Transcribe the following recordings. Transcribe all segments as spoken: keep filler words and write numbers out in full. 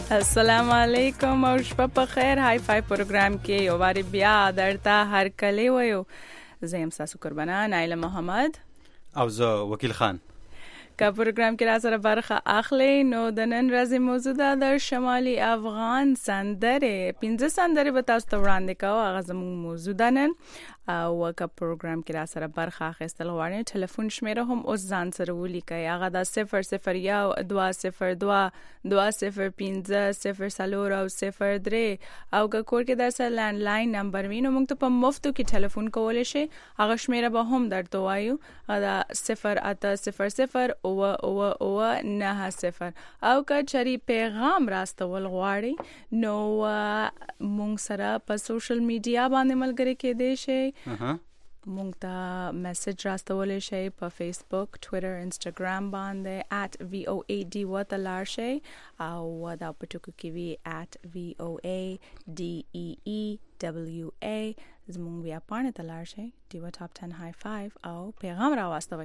السلام علیکم او شپه په خیر. های فای پروګرام کې یو واری بیا درته هر کلی ویو. زه یم تاسو قربانه نایله محمد او زه وکیل خان. که پروګرام کې را سره برخه اخلي نو د نن ورځې موضوع ده د شمالي افغان سندرې. پنځه سندرې به تاسو ته وړاندې کوو. هغه زموږ موضوع ده نن. او که پروګرام کې را سره برخه اخیستل غواړئ ټلیفون شمیره هم اوس ځان سره ولیکئ. هغه د صفر صفر یو دوه صفر دوه دوه صفر پنځه صفر څلور او صفر درې. او که کور کې درسره لینډلاین نمبر وي نو موږ ته په مفتو کې ټلیفون کولی شئ. هغه شمیره به هم درته وایو. دا صفر اته صفر صفر اوه اوه اوه نه صفر. او که چری پیغام راستول غواړئ نو موږ سره په سوشل میډیا باندې ملګری کېدی شئ. مونږ ته میسج راستولی شئ په فیسبوک، ټویټر، انسټاګرام باندې at V O A D وته لاړ شئ او دا په ټکو کې وي at V O A D E E W A. زمونږ بیا پاڼې ته لاړ شئ ډیوه ټاپ ټن های فایو او پیغام راواستوئ،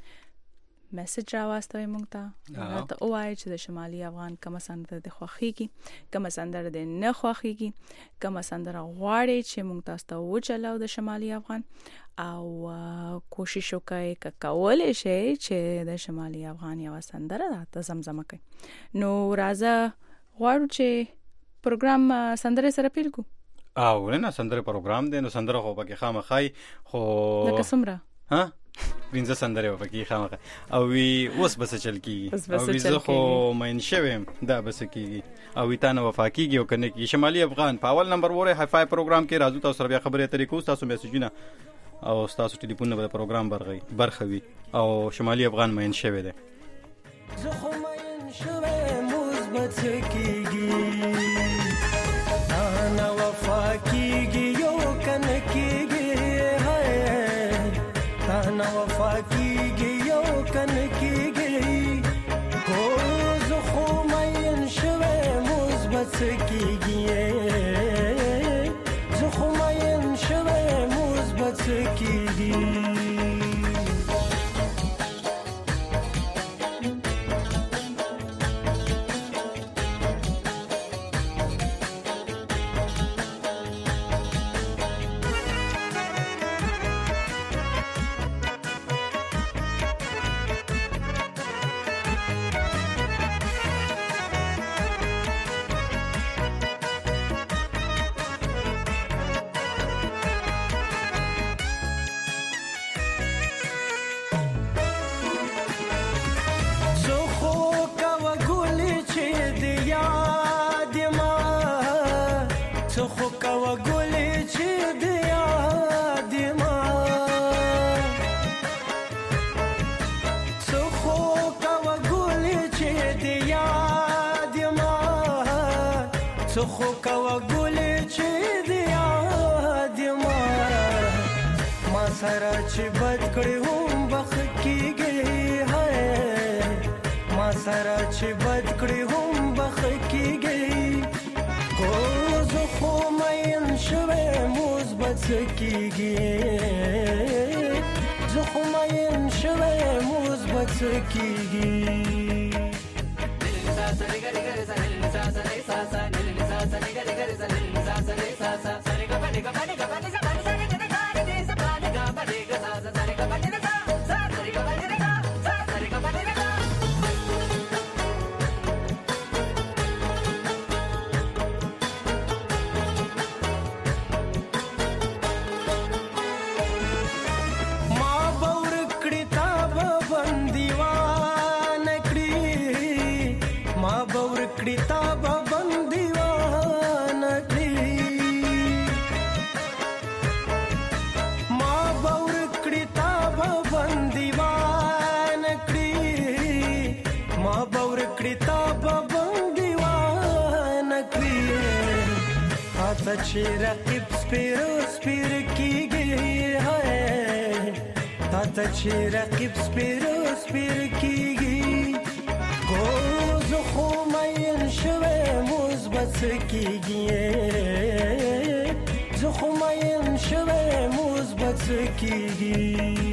میسج راواستوئ مونږ ته. راته ووایئ چې د شمالي افغان کومه سندره د خوښیږي، کومه سندره د نه خوښیږي، کومه سندره غواړئ چې مونږ تاسو ته وچلو د شمالي افغان. او کوشش وکړئ که کولی شئ چې د شمالي افغان یوه سندره راته زمزمه کړئ. نو راځه غواړو چې پروګرام سندرې سره پیل کړو. او نه سندره پروګرام دی نو سندره خو پکې خامخای خو لکه څومره ها پنځه سندرې پکې خامخای او وی اوس بس چل کیږي او وی زه خو مین شوم دا بس کیږي او وی تانه وفا کیږي او کنه کی شمالي افغان په اول نمبر وره های فای پروګرام کې راځو تاسو سره بیا خبرې طریقو تاسو میسجونه او تاسو ټلیفون په پروګرام برغي برخوي او شمالي افغان مین شوه ده. زه خو مین شوه مثبت کیږي انا وفا کیږي یو کنه کیږي هاي انا وفا کیږي یو کنه کیږي کو زه خو مین شوه مثبت کیږي زه خو مین شوه مثبت کیږي. خو کوا ګولې چې دی یاد ما ما سره چې بد کړې هم بخ کېږي هاي ما سره چې بد کړې هم بخ کېږي کو زه خو مین شوه مثبت کېږي زه خو مین شوه مثبت کېږي. چې رقیب سپیرو سپیر کیږي هاي تا ته چې رقیب سپیرو سپیر کیږي کو زه خو مین شوه مثبت کیږي زه خو مین شوه مثبت کیږي.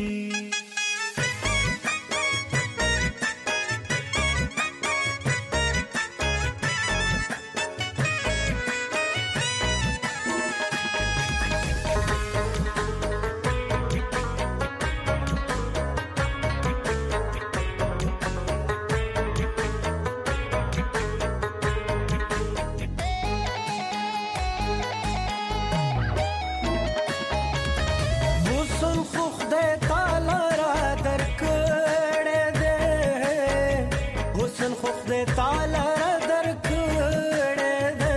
تعالی را درکړې ده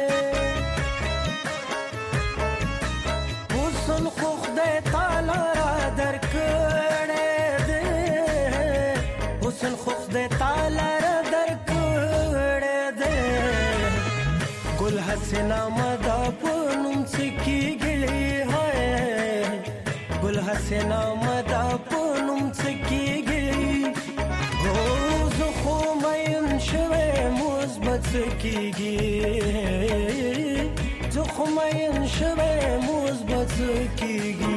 حسن خو خدای تعالی را درکړې ده حسن خو خدای تعالی را درکړې ده ګل حسنا مدا پونم سکیږي هاي ګل حسنا مدا پونم سکیږي او زه خو مین شوه مثبت سکیږي زه خو مین شوه مثبت سکیږي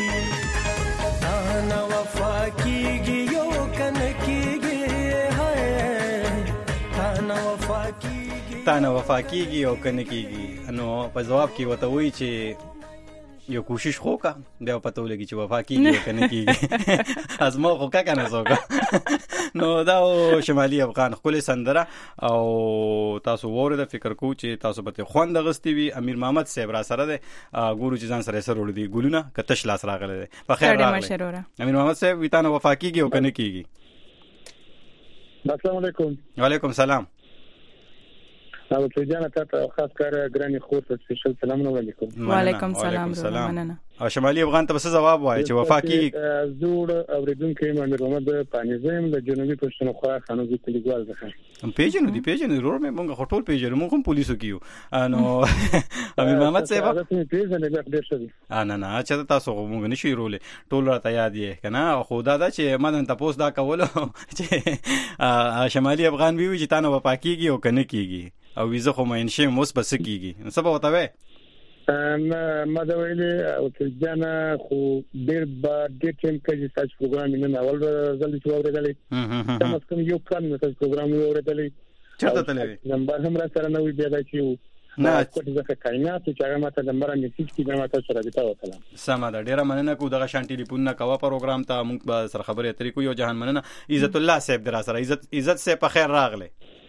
تانا وفا کیږي یو کنه کیږي هاي تانا وفا کیږي تانا وفا کیږي او کنه کیږي نو په جواب کې وته وی چې یو کوشش خو کا بیا پته ولګي چې وفا کیږي او کنه کیږي ازما خو کا کنه زوګه نو دا شمالي افغان خپل سندره او تاسو وره د فکر کو چې تاسو به خوند غستی وي امیر محمد صاحب را سره ده ګورو چې ځان سره سره ور دي ګولونه کتش لاس راغله ده په خیر راغله امیر محمد صاحب ویتانه وفا کیږي او کنه کیږي السلام علیکم وعلیکم السلام او ته جان ته خاص کار ګرانی خور ته سپیشل سلام علیکم وعلیکم السلام مننه او شمالي افغان ته څه جواب وایي چې وفا کیږي زوړ اوریدونکو امیر محمد پانیزم د جنوبي پښتونخوا خانوزي کلیګوال ده هم پیژنو دی پیژنو ضرور مې مونږ خټول پیژنو مونږ هم پولیسو کیو نو امیر محمد صاحب تاسو پیژنې به ډېر ښه دي نه نه چې تاسو مونږ نشي رولې ټول راته یاد یې کنه خدا دا چې مدن تاسو دا کولو چې شمالي افغان وی چې تاسو وفا کیږي او کنه کیږي او ویزه خو مې انشي موس بس کیږي سبا وته وې ما ما دا ویلې او ته جانا خو ډېر با ډېر ټیم کې تاسو پروګرام نه اول ځل چې اورېدلې تاسو کوم یو کال نه تاسو پروګرام اورېدلې چاته تلې نمبر هم را سره نوې بیا دا چې نه کوټه ځکه کاینات چې هغه ماته نمبر میسج کې ما تاسو سره راځه وکړم سم دا ډېر مننه کو دغه شان ټلیفون نه کوا پروګرام ته موږ سره خبرې اترې کو یو جهان مننه عزت الله صاحب در سره عزت عزت سے په خیر راغله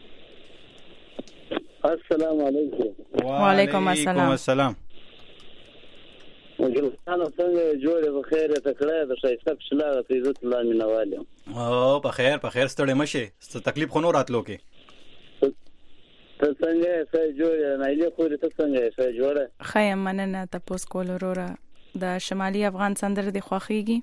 السلام علیکم وعلیکم السلام السلام وجلسانو څنګه جوړه په خیر ته کړه د شایسته شلاغه په عزت الله مینوالم او په خیر په خیر ستړي مشه ست تکلیف خو نو راتلو کې ته څنګه سې جوړه نه لې خو ته څنګه سې جوړه خیم مننه تاسو کول وروره د شمالي افغان سندره د خوخيږي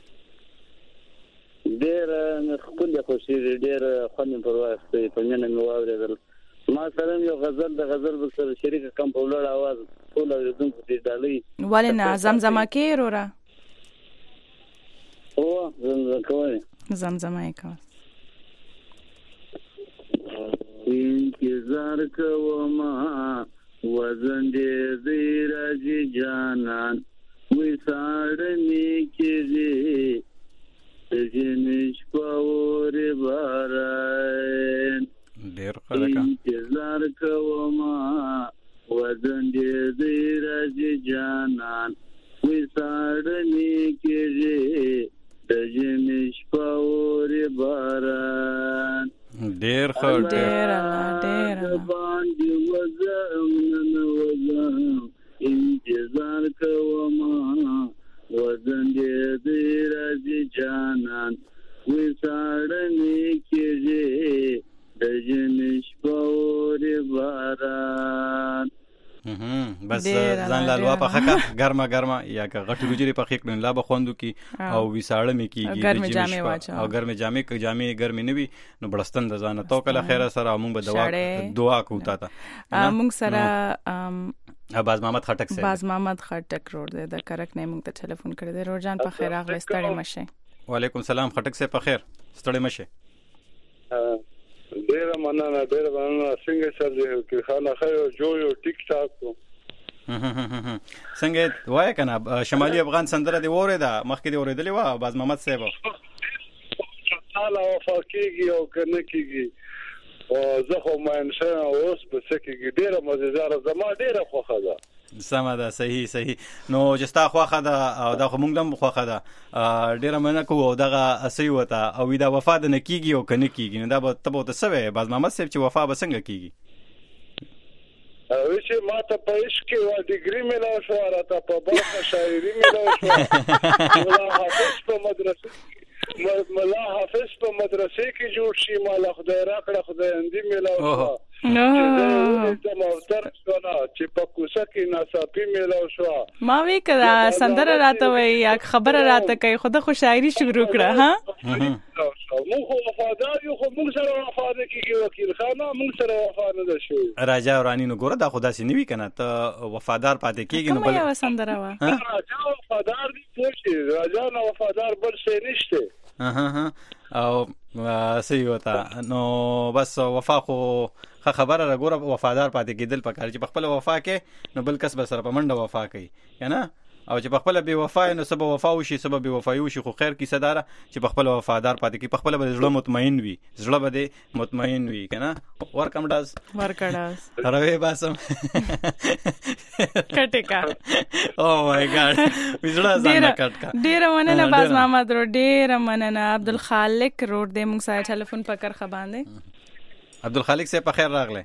ډېر خپل خوشي ډېر خوند پر واسطه په مننه مو واورېدل ما سره یو غزل د غزل سره شریک کم په لوړ आवाज ټول اوریدونکو ته ډالۍ ولنه زمزمه کې وروره او زمزمه کوي زمزمه کوي انتظار کوم وزن دې زیراجی جانان وې ساړنی کې دې جنش پاور باران ډېر خلک انتظار کوم وزن دې زیراجی جانان وې ساړنی کې دې جنش پاور باران ډېر خو ډېر ډېر باندې وزم نن وزم انتظار کوم وزن دې راځي جانان وې ساړنی کېږي د جنش پورې باران بس ځان لالوا په خکه ګرمه ګرمه یا که غټ روجري په خکه نه لا بخوندو کی او وساړه می کیږي ګرمه جامې واچو او ګرمه جامې ک جامې ګرمه نه وي نو بلستان د ځانه تو کله خیره سره موږ به دعا دعا کوتا تا موږ سره باز محمد خټک سره باز محمد خټک روډ د کرک نه موږ ته ټلیفون کړی دی روزان په خیر اغلی ستړي مشه وعلیکم السلام خټک سره په خیر ستړي مشه ډیر مننه ډیر مننه څنګه چل کې خاله خیر جوړو ټیک ټاک څنګه وای کنه شمالي افغان سندره دی وره ده مخکې دی اوریدلې و باز محمد صاحب حالا وفاکیږي او کنه کیږي او زه خو مې انشاء اوس په سکه ډیره مزیدار زما ډیره خوخه ده سمه ده صحیح صحیح نو جستا خوخه ده او دا خو موږ هم خوخه ده ډیره مننه کوو دغه اسی وته او دا وفا د نکیږي او کنه کیږي نو دا به تبو ته سوي باز محمد صاحب چې وفا به څنګه کیږي او چې ما ته په عشق کې و ډیګري ملا شو راته په برخه شاعري ملا شو ولا حافظ په مدرسه ملا حافظ په مدرسې کې جوړ شي مال خدای راکړه خدای اندی میلاو شو نو چې موتر شونه چې په کوڅه کې ناڅاپي میلاو شو ما وی کړه سندره راته وای یا خبره راته کوي خود خو شاعري شروع کړه ها موږ وفادار یو خو موږ سره وفادار کیږي وکیل خانه موږ سره وفادار نه شو راجا ورانی نو ګوره دا خدا سي نیوي کنه ته وفادار پاتې کیږي نو بل کومه سندره وا راجا وفادار دي څه راجا نو وفادار بل څه نشته اها او صحیح وتا نو بس وفا خو خبره راګوره وفادار پاتې کېدل پکار چې په خپل وفا کې نو بل کس به سره په منډه وفا کوي کنه او چې په خپل بے وفا نو سبب وفا وشي سبب بے وفا وشي خو خیر کی صداره چې په خپل وفادار پاتې کی په خپل به زړه مطمئن وي زړه به مطمئن وي کنه ورکم داز ورکړاس راوي باسم کټکا او مای ګاډ وزړه ځان کټکا ډیر مننه باز محمد رو ډیر مننه عبدالخالق روډ دې موږ سره ټلیفون پکړ خباندې عبدالخالق سے په خیر راغله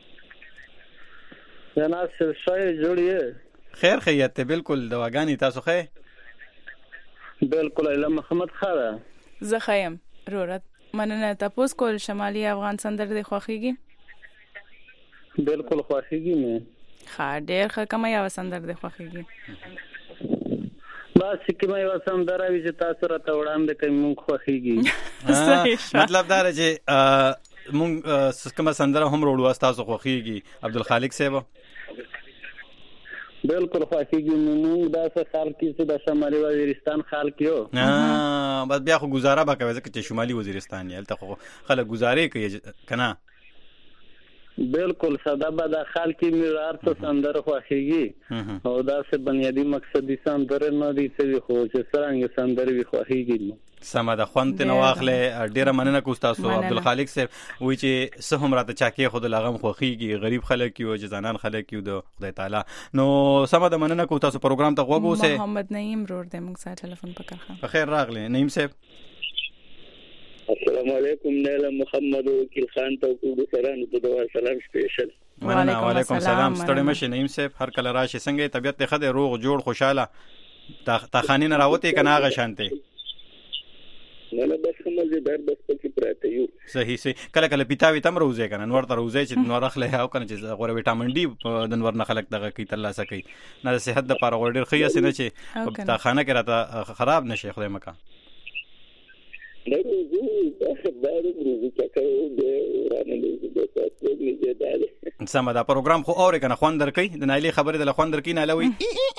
جناب شای جوړیه خیر خیریت ته بالکل دواګانی تاسو خې بالکل اله محمد خاله زه خیم رورت مننه تاسو کول شمالي افغان سندر د خوخيږي بالکل خوخيږي نه خا ډیر ښه کومه یو سندر د خوخيږي بس کومه یو سندر وی چې تاسو راته وړاندې کوم خوخيږي مطلب دا چې مونږ کومه سندر هم وروړو تاسو خوخيږي عبدالخالق صاحب بالکل خوښیږي موږ دا څه خال کې چې د شمالي وزیرستان خال کې یو ها بس بیا خو گزاره به کوي ځکه چې شمالي وزیرستان یې الته خو خلک گزارې کوي کنه بالکل ساده به د خال کې میرار ته سندر خوښیږي او دا څه بنیادی مقصدی سندر نه دي چې خو چې څنګه سندر وي خوښیږي سمه د خوانت نو واخله ډیره مننه کو تاسو عبدالخالق صاحب وی چې سه هم راته چاکي خود لغم خوخيږي غریب خلک یو جزانان خلک یو د خدای تعالی نو سمه د مننه کو تاسو پروګرام ته غوږ اوسه محمد نعیم روډ د موږ سره ټلیفون پکړه خیر راغله نعیم صاحب السلام علیکم نیلا محمد وکیل خان ته کو سلام ته دوه سلام سپیشل وعلیکم السلام ستړي مشه نعیم صاحب هر کله راشي څنګه طبيعت ته خده روغ جوړ خوشاله تا خانین راوته کنه غ شانته نه نه بس کومه زیدار بس پکې پراته یو صحیح صحیح کله کله پیتاوي تم روزه کنه نور ته روزه چې نور اخله او کنه چې غوړ وټامین ډي د نور نه خلک دغه کی تل سکی نه صحت د پاره غوړ ډیر خیه سینه چې تا خانه کې راته خراب نشي خدای مکا نه روزو دا روزو چې کوي د ورانه د تاسو د زیداله سم دا پروګرام خو اوري کنه خوان درکې د نایلی خبره د خوان درکې نه لوي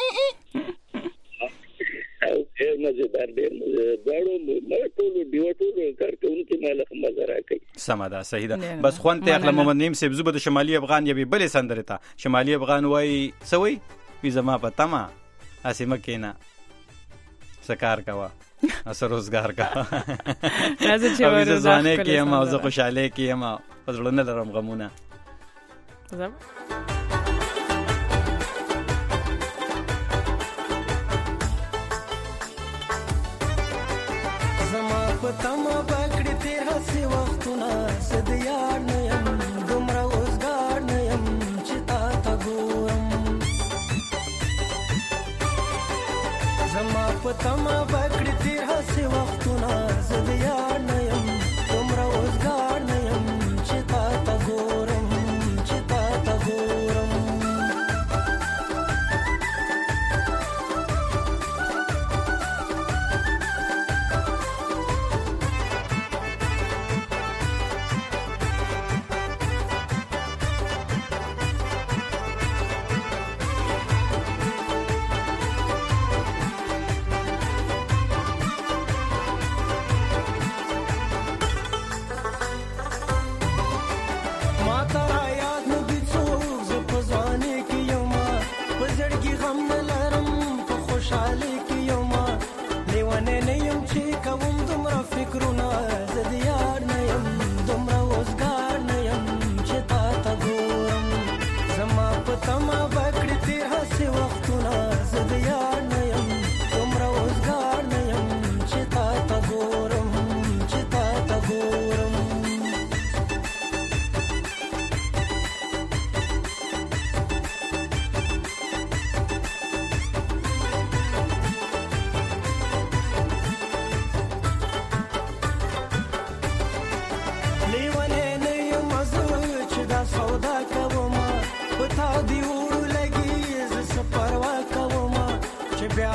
ډېر مزیدار ډېر غواړو مې ټول دیو ټول کارکونکو مال مزه راکړي سم ده صحیح ده بس خوان ته اخلا محمد نعیم صاحب زوبه د شمالي افغان یبي بلې سندره ته شمالي افغان وای سوي وی زما پتا ما اسمه کینا سکار کوا اثر روزګار کا راځي چې ورزانه کیم او زه خوشاله کیم پزړونه لرم غمونه پتما پکړې تیر هسي وختونه سد یار نه يم دومره اوسګار نه يم چې تا ته ګورم زما پتما پکړې تیر هسي وختونه سد یار نه يم دومره اوسګار نه يم چې تا ته ګورم چې تا ته ګورم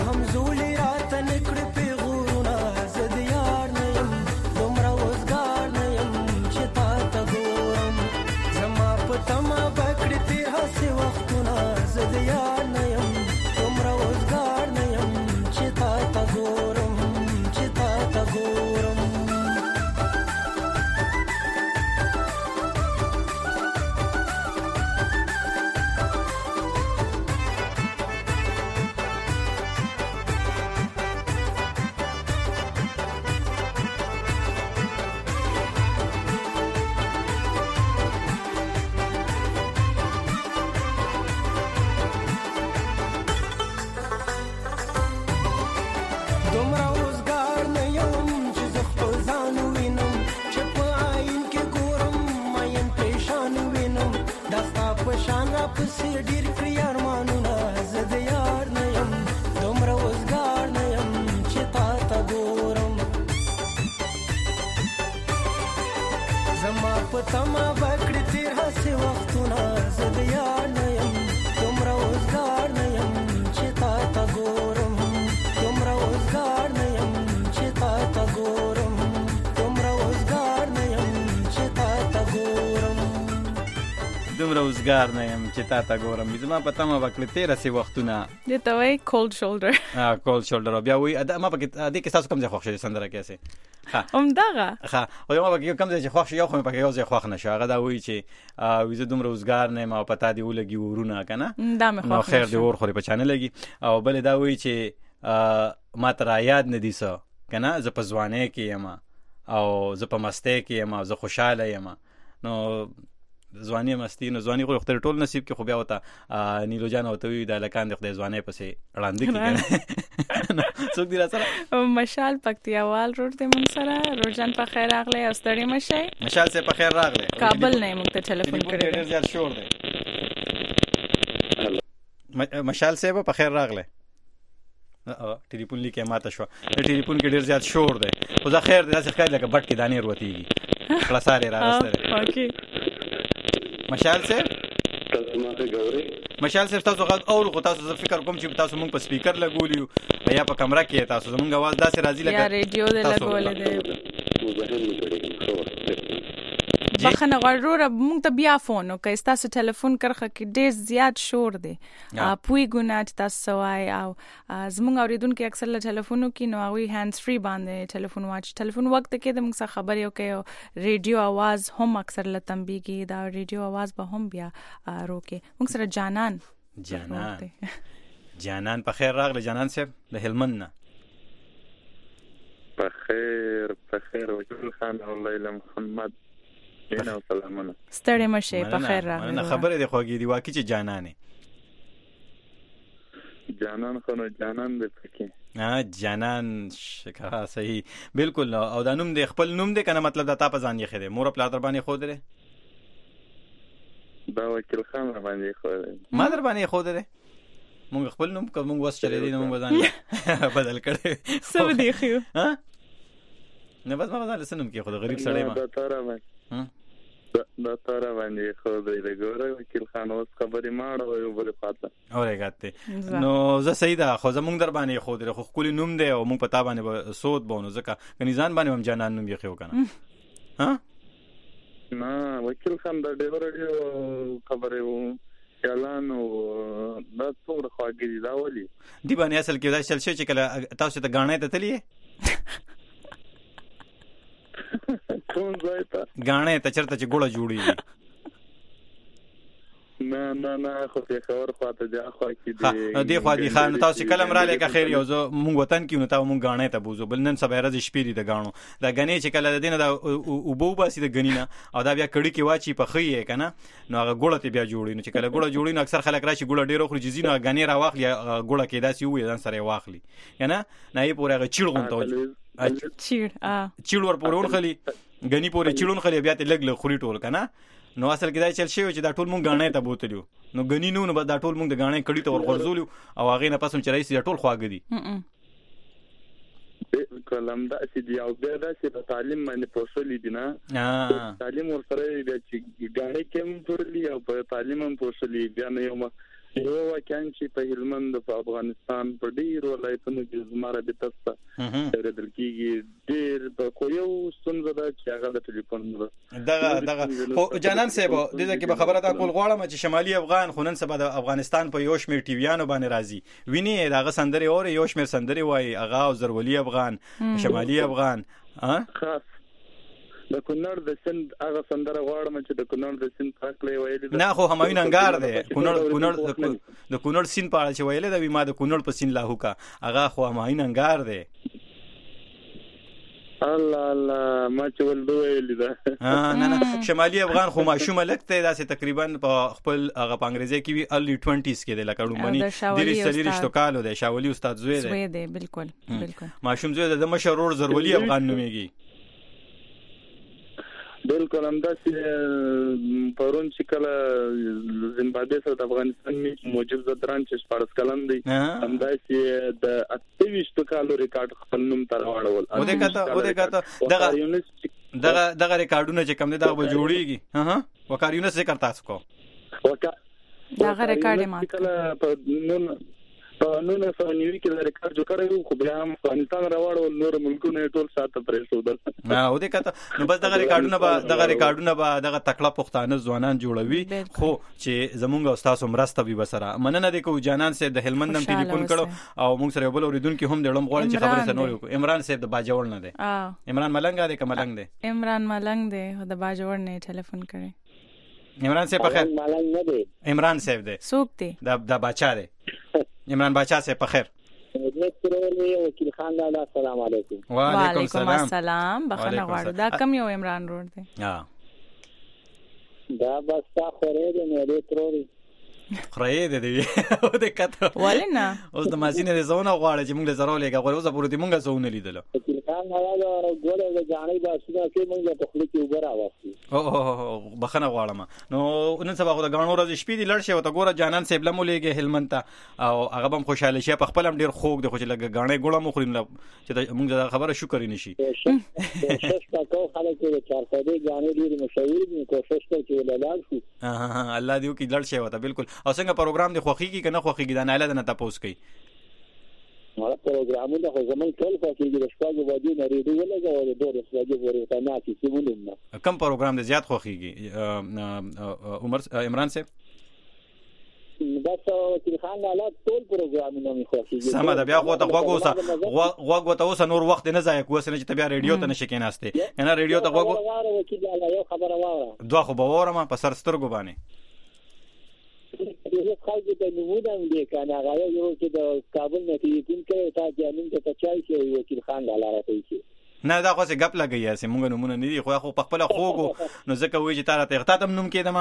هم زولي راته نکړې پیغورونه زه د یار نه یم دومره وزګار نه یم چې تا ته ګورم زما په تمه به کړې تېر هسې وختونه زه د یار نه یم دومره وزګار نه یم چې تا ته ګورم چې تا ته ګورم دومره وزګار نه یم چې زه خپل ځان ووینم چې په آیین کې ګورم مین پریشان وینم دا ستا په شان راپسې ډېر کړي ارمانونه زه د یار نه یم دومره وزګار نه یم چې تا ته ګورم زما په تمه به کړي تېر هسې وختونه زه د یار نه یم دومره وزګار نه یم چې تا ته ګورم دومره وزګار نه یم چې تا ته ګورم دومره وزګار نه یم چې تا ته ګورم دومره وزګار نه یم چې تا ته ګورم زما په تمه به کړې تېره سې وختونه دې ته وایي کولډ شولډر کولډ شولډر بیا وایي ما پکې دې کې ستاسو کوم ځای خوښ شوی سندره کې هسې همدغه ښه او یو ما پکې کوم ځای چې خوښ شي یو خو مې پکې یو ځای خوښ نه شو هغه دا وایي چې وایي زه دومره وزګار نه یم او په تا دې ولګي ورونه که نه دا مې خوښ نو خیر دې اور خورې په چا نه لګي او بلې دا وایي چې ما ته را یاد نه دي څه که نه زه په ځوانۍ کې یم او زه په مستۍ کې یم او زه خوشحاله یم نو ځواني مستي نو ځواني خو خدای ټول نصیب کې خو بیا ورته نیلو جان ورته وایي دا هلکان د خدای ځوانۍ پسې ړانده کړي څوک دي را سره مشال پکتیاوال روډ دی موږ سره روژان په خیر راغلی او ستړي مه شئ مشال صاحب په خیر راغلی کابل نه یې موږ ته ټلیفون کړی ډېر زیات شور دی مشال صاحب په خیر راغلی ټلیفون لیکې ماته شوه د ټلیفون کې ډېر زیات شور دی خو زه خیر دی داسې ښکاري لکه بټ کې دانې روتېږي خلاصار یې راغستی دی مشال صاحب مشال صاحب تاسو غږ اورو خو تاسو زه فکر کوم چې تاسو مونږ په سپیکر لګولي یو یا په کمره کې تاسو زمونږ اواز داسې راځي لکه یا ریډیو دې لګولی دی بخښنه غواړم وروره مونږ ته بیا فون وکړئ ستاسو ټلیفون کرښه کې ډېر زیات شور دی پوهېږو نه چې تاسو څه وایئ او زموږ اورېدونکي اکثر له ټلیفون وکړي نو هغوی هینډز فري باندې ټلیفون واچي ټلیفون وخت کې د موږ سره خبرې وکړئ او ریډیو آواز هم اکثر له تنبیهږي دا ریډیو آواز به هم بیا روکې موږ سره جانان جانان جانان په خیر راغلی جانان صاحب د هلمند نه په خیر په خیر وجود خان او لیلا محمد نه سلامونه ستړي مشه په خیر راغلی نه خبره دی خوږی دی واکې چې جانانه جانان خو نو جانان دې پکې ها جانان شکا صحیح بالکل او دا نوم دې خپل نوم دې کنه مطلب دا تا په ځان یې خېده مور خپل در باندې خو درې دا وکیل خان را باندې خو درې ما در باندې خو درې مونږ خپل نوم کوم مونږ وس چلې دي نو مونږ ځان بدل کړي سم دی خو ها نه بس ما ځان لسنم کې خو غریب سړی ما دا تاره باندې دا تاره باندې خو دې ګوره وکیل خان اوس خبرې ماړه یو بل فاطمه اورګاته نو زه سید خو زمونږ در باندې خو درې خو خپل نوم دی او مونږ پتا باندې سود بونو ځکه کني ځان باندې هم جانان نوم یې خو کنه ها نه وکیل خان دا ډېر ډېر خبرې وو اعلان او دا څومره خواږي دا ولي دی باندې اصل کې دا چل شي چې کله تاسو ته غاڼه ته تللی کوم ځای ته غاڼه ته چرته چې ګوړه جوړي نه نه نه خو په خبر خواته دی خو کې دی دی خو دی خان تاسو کلم را لکه خیر یو زه مونږ وطن کې نو تاسو مونږ غاڼه ته بوزو بل نن سبا ورځ شپې دي د غاڼو دا غنی چې کله د دینه دا او بو باسي د غنینا او دا بیا کړي کې واچي په خې کنه نو هغه ګوړه ته بیا جوړي نو چې کله ګوړه جوړي نو اکثر خلک راشي ګوړه ډیرو خو جزینه غنی را واخلي ګوړه کې داسي وي ځان سره واخلي کنه نه یې پورې هغه چیړ غونته چیړ ا چیړ ور پورې ورخلي غنی پورې چیړون خلي بیا ته لګ لګ خوري ټول کنه نو اصل کې دا چل شي چې دا ټول مونږ غاڼه ته بوتلیو نو غنی نو نو دا ټول مونږ د غاڼه کړي ته ور غرزولیو او هغه نه پسم چې رئیس ټول خواګ دي کلم دا چې دی او بیا دا چې په تعلیم باندې پوښتلې دي نه تعلیم ورسره دی چې غاڼه کوم پرلی او په تعلیم هم پوښتلې بیا نه یو یو واقعا چې په هلمند په افغانستان په ډیر ولایتونو کې زماره د تاسو ورېدل کېږي ډیر په کویو ستونزه ده چې هغه د ټلیفون دغه دغه خو جانان صاحب د دې کې به خبره دا کول غواړم چې شمالي افغان خو نن سبا د افغانستان په یو شمېر ټي ویانو باندې راځي ویني دغه سندري اور یو شمېر سندري وای هغه او زرولي افغان شمالي افغان ها خاص د کونړ د سند هغه سندره غواړم چې د کونړ د سند پاک لې ویلې نه خو همایون انګار دی کونړ کونړ د کونړ سین په اړه چې ویلې دا ما د کونړ په سین لاهو کا هغه خو همایون انګار دی الله الله ما چې ول دوی لیدا ها نه نه شمالي افغان خو ماشومه لکته داسې تقریبا په خپل هغه په انګریزي کې وی ارلی ټوینټیز کې د لکړو منی ډیر سلیری شتوکالو دی شاولي استاد زوی دی زوی دی بالکل بالکل ماشوم زوی د مشرور زرولي افغان نوميږي بالکل همداسې پرون چې کله زیمبابوې سره د افغانستان موجب زدران چې شپږ کلن دی همداسې د اته کالو ریکارډ خپل نوم تر واړول او دې کته او دې کته دغه دغه دغه ریکارډونه چې کم دي دا به جوړیږي ها ها وکاریونه څه کرتا اسکو وکا دغه ریکارډ ما کله په نن په نن سره نیوي کې دا ریکارډ جوړ کړو خو بیا هم افغانستان راوړل نور ملکونه ټول ساته پرې شو دل نه او دې کته نو بس دغه ریکارډونه به دغه ریکارډونه به دغه تکړه پښتانه ځوانان جوړوي خو چې زمونږ استاد مرسته به بسره مننه دې کو جانان صاحب د هلمند نم ټلیفون کړو او موږ سره بل اوریدونکو هم دړم غواړي چې خبره سره نور عمران صاحب د باجوړ نه دی عمران ملنګ دی که ملنګ دی عمران ملنګ دی د باجوړ نه ټلیفون کړي عمران صاحب په خیر ملنګ نه دی عمران صاحب دی سوق دی د د بچا دی عمران بچا صاحب په خیر وکیل خان لاله السلام علیکم وعلیکم السلام بخنه غواړو دا کم یو عمران روډ دی ها دا بس تا خورې دې نه دې تروري خورې دې دې او دې کته ولنه اوس د ماشینې د زونه غواړي چې موږ له زرو لګا غواړو اوس پورې موږ زونه لیدل وکیل خان لاله غوړې د ځانې باسي کې موږ په خپل کې وګرا واسي او بخنه غواړم نو نن سبا خو د غاڼو ورځ شپې دي لړ شي وته ګوره جانان صاحب لمو لګي هلمند ته او هغه هم خوشاله شي په خپل هم ډیر خوګ د خوش لګ غاڼې ګوړه مخ لري چې موږ خبره شکر نشي کوشش وکړو خلک چې چار سده غاڼې ډیر مشهور دي کوشش کوي چې لاله شي ها الله دې وکي لړ شي وته بالکل او څنګه پروګرام د خوخي کې کنه خوخي کې د نایله نه تاسو کوي مالا پروګرامونه خو زمون ټول خوښیږي د شپږ بجې نه ریډیو ولګو د دوه بجې پورې ته نه کیږي مونږ کم پروګرام د زیات خوښیږي عمر عمران صاحب بس وکیل خان لاله ټول پروګرامونه مې خوښیږي سم ده بیا خو ته غوغو غوغو ته اوس نور وخت نه ځای کوس نه چې بیا ریډیو ته نشي کېناسته کنه ریډیو ته غوغو وکیل لاله یو خبره واره دوه خو باورم په سر سترګو باندې یو خلک ته نمودم دي کنه هغه یو چې د کابل نه تیتین کې تا جانین ته چای شي وکیل خان لاله راځي نه دا خو څه غپ لګي اسه مونږ نمونه نه دي خو خو په خپل خوګو نو ځکه وی چې تاره ته ختم نوم کېدم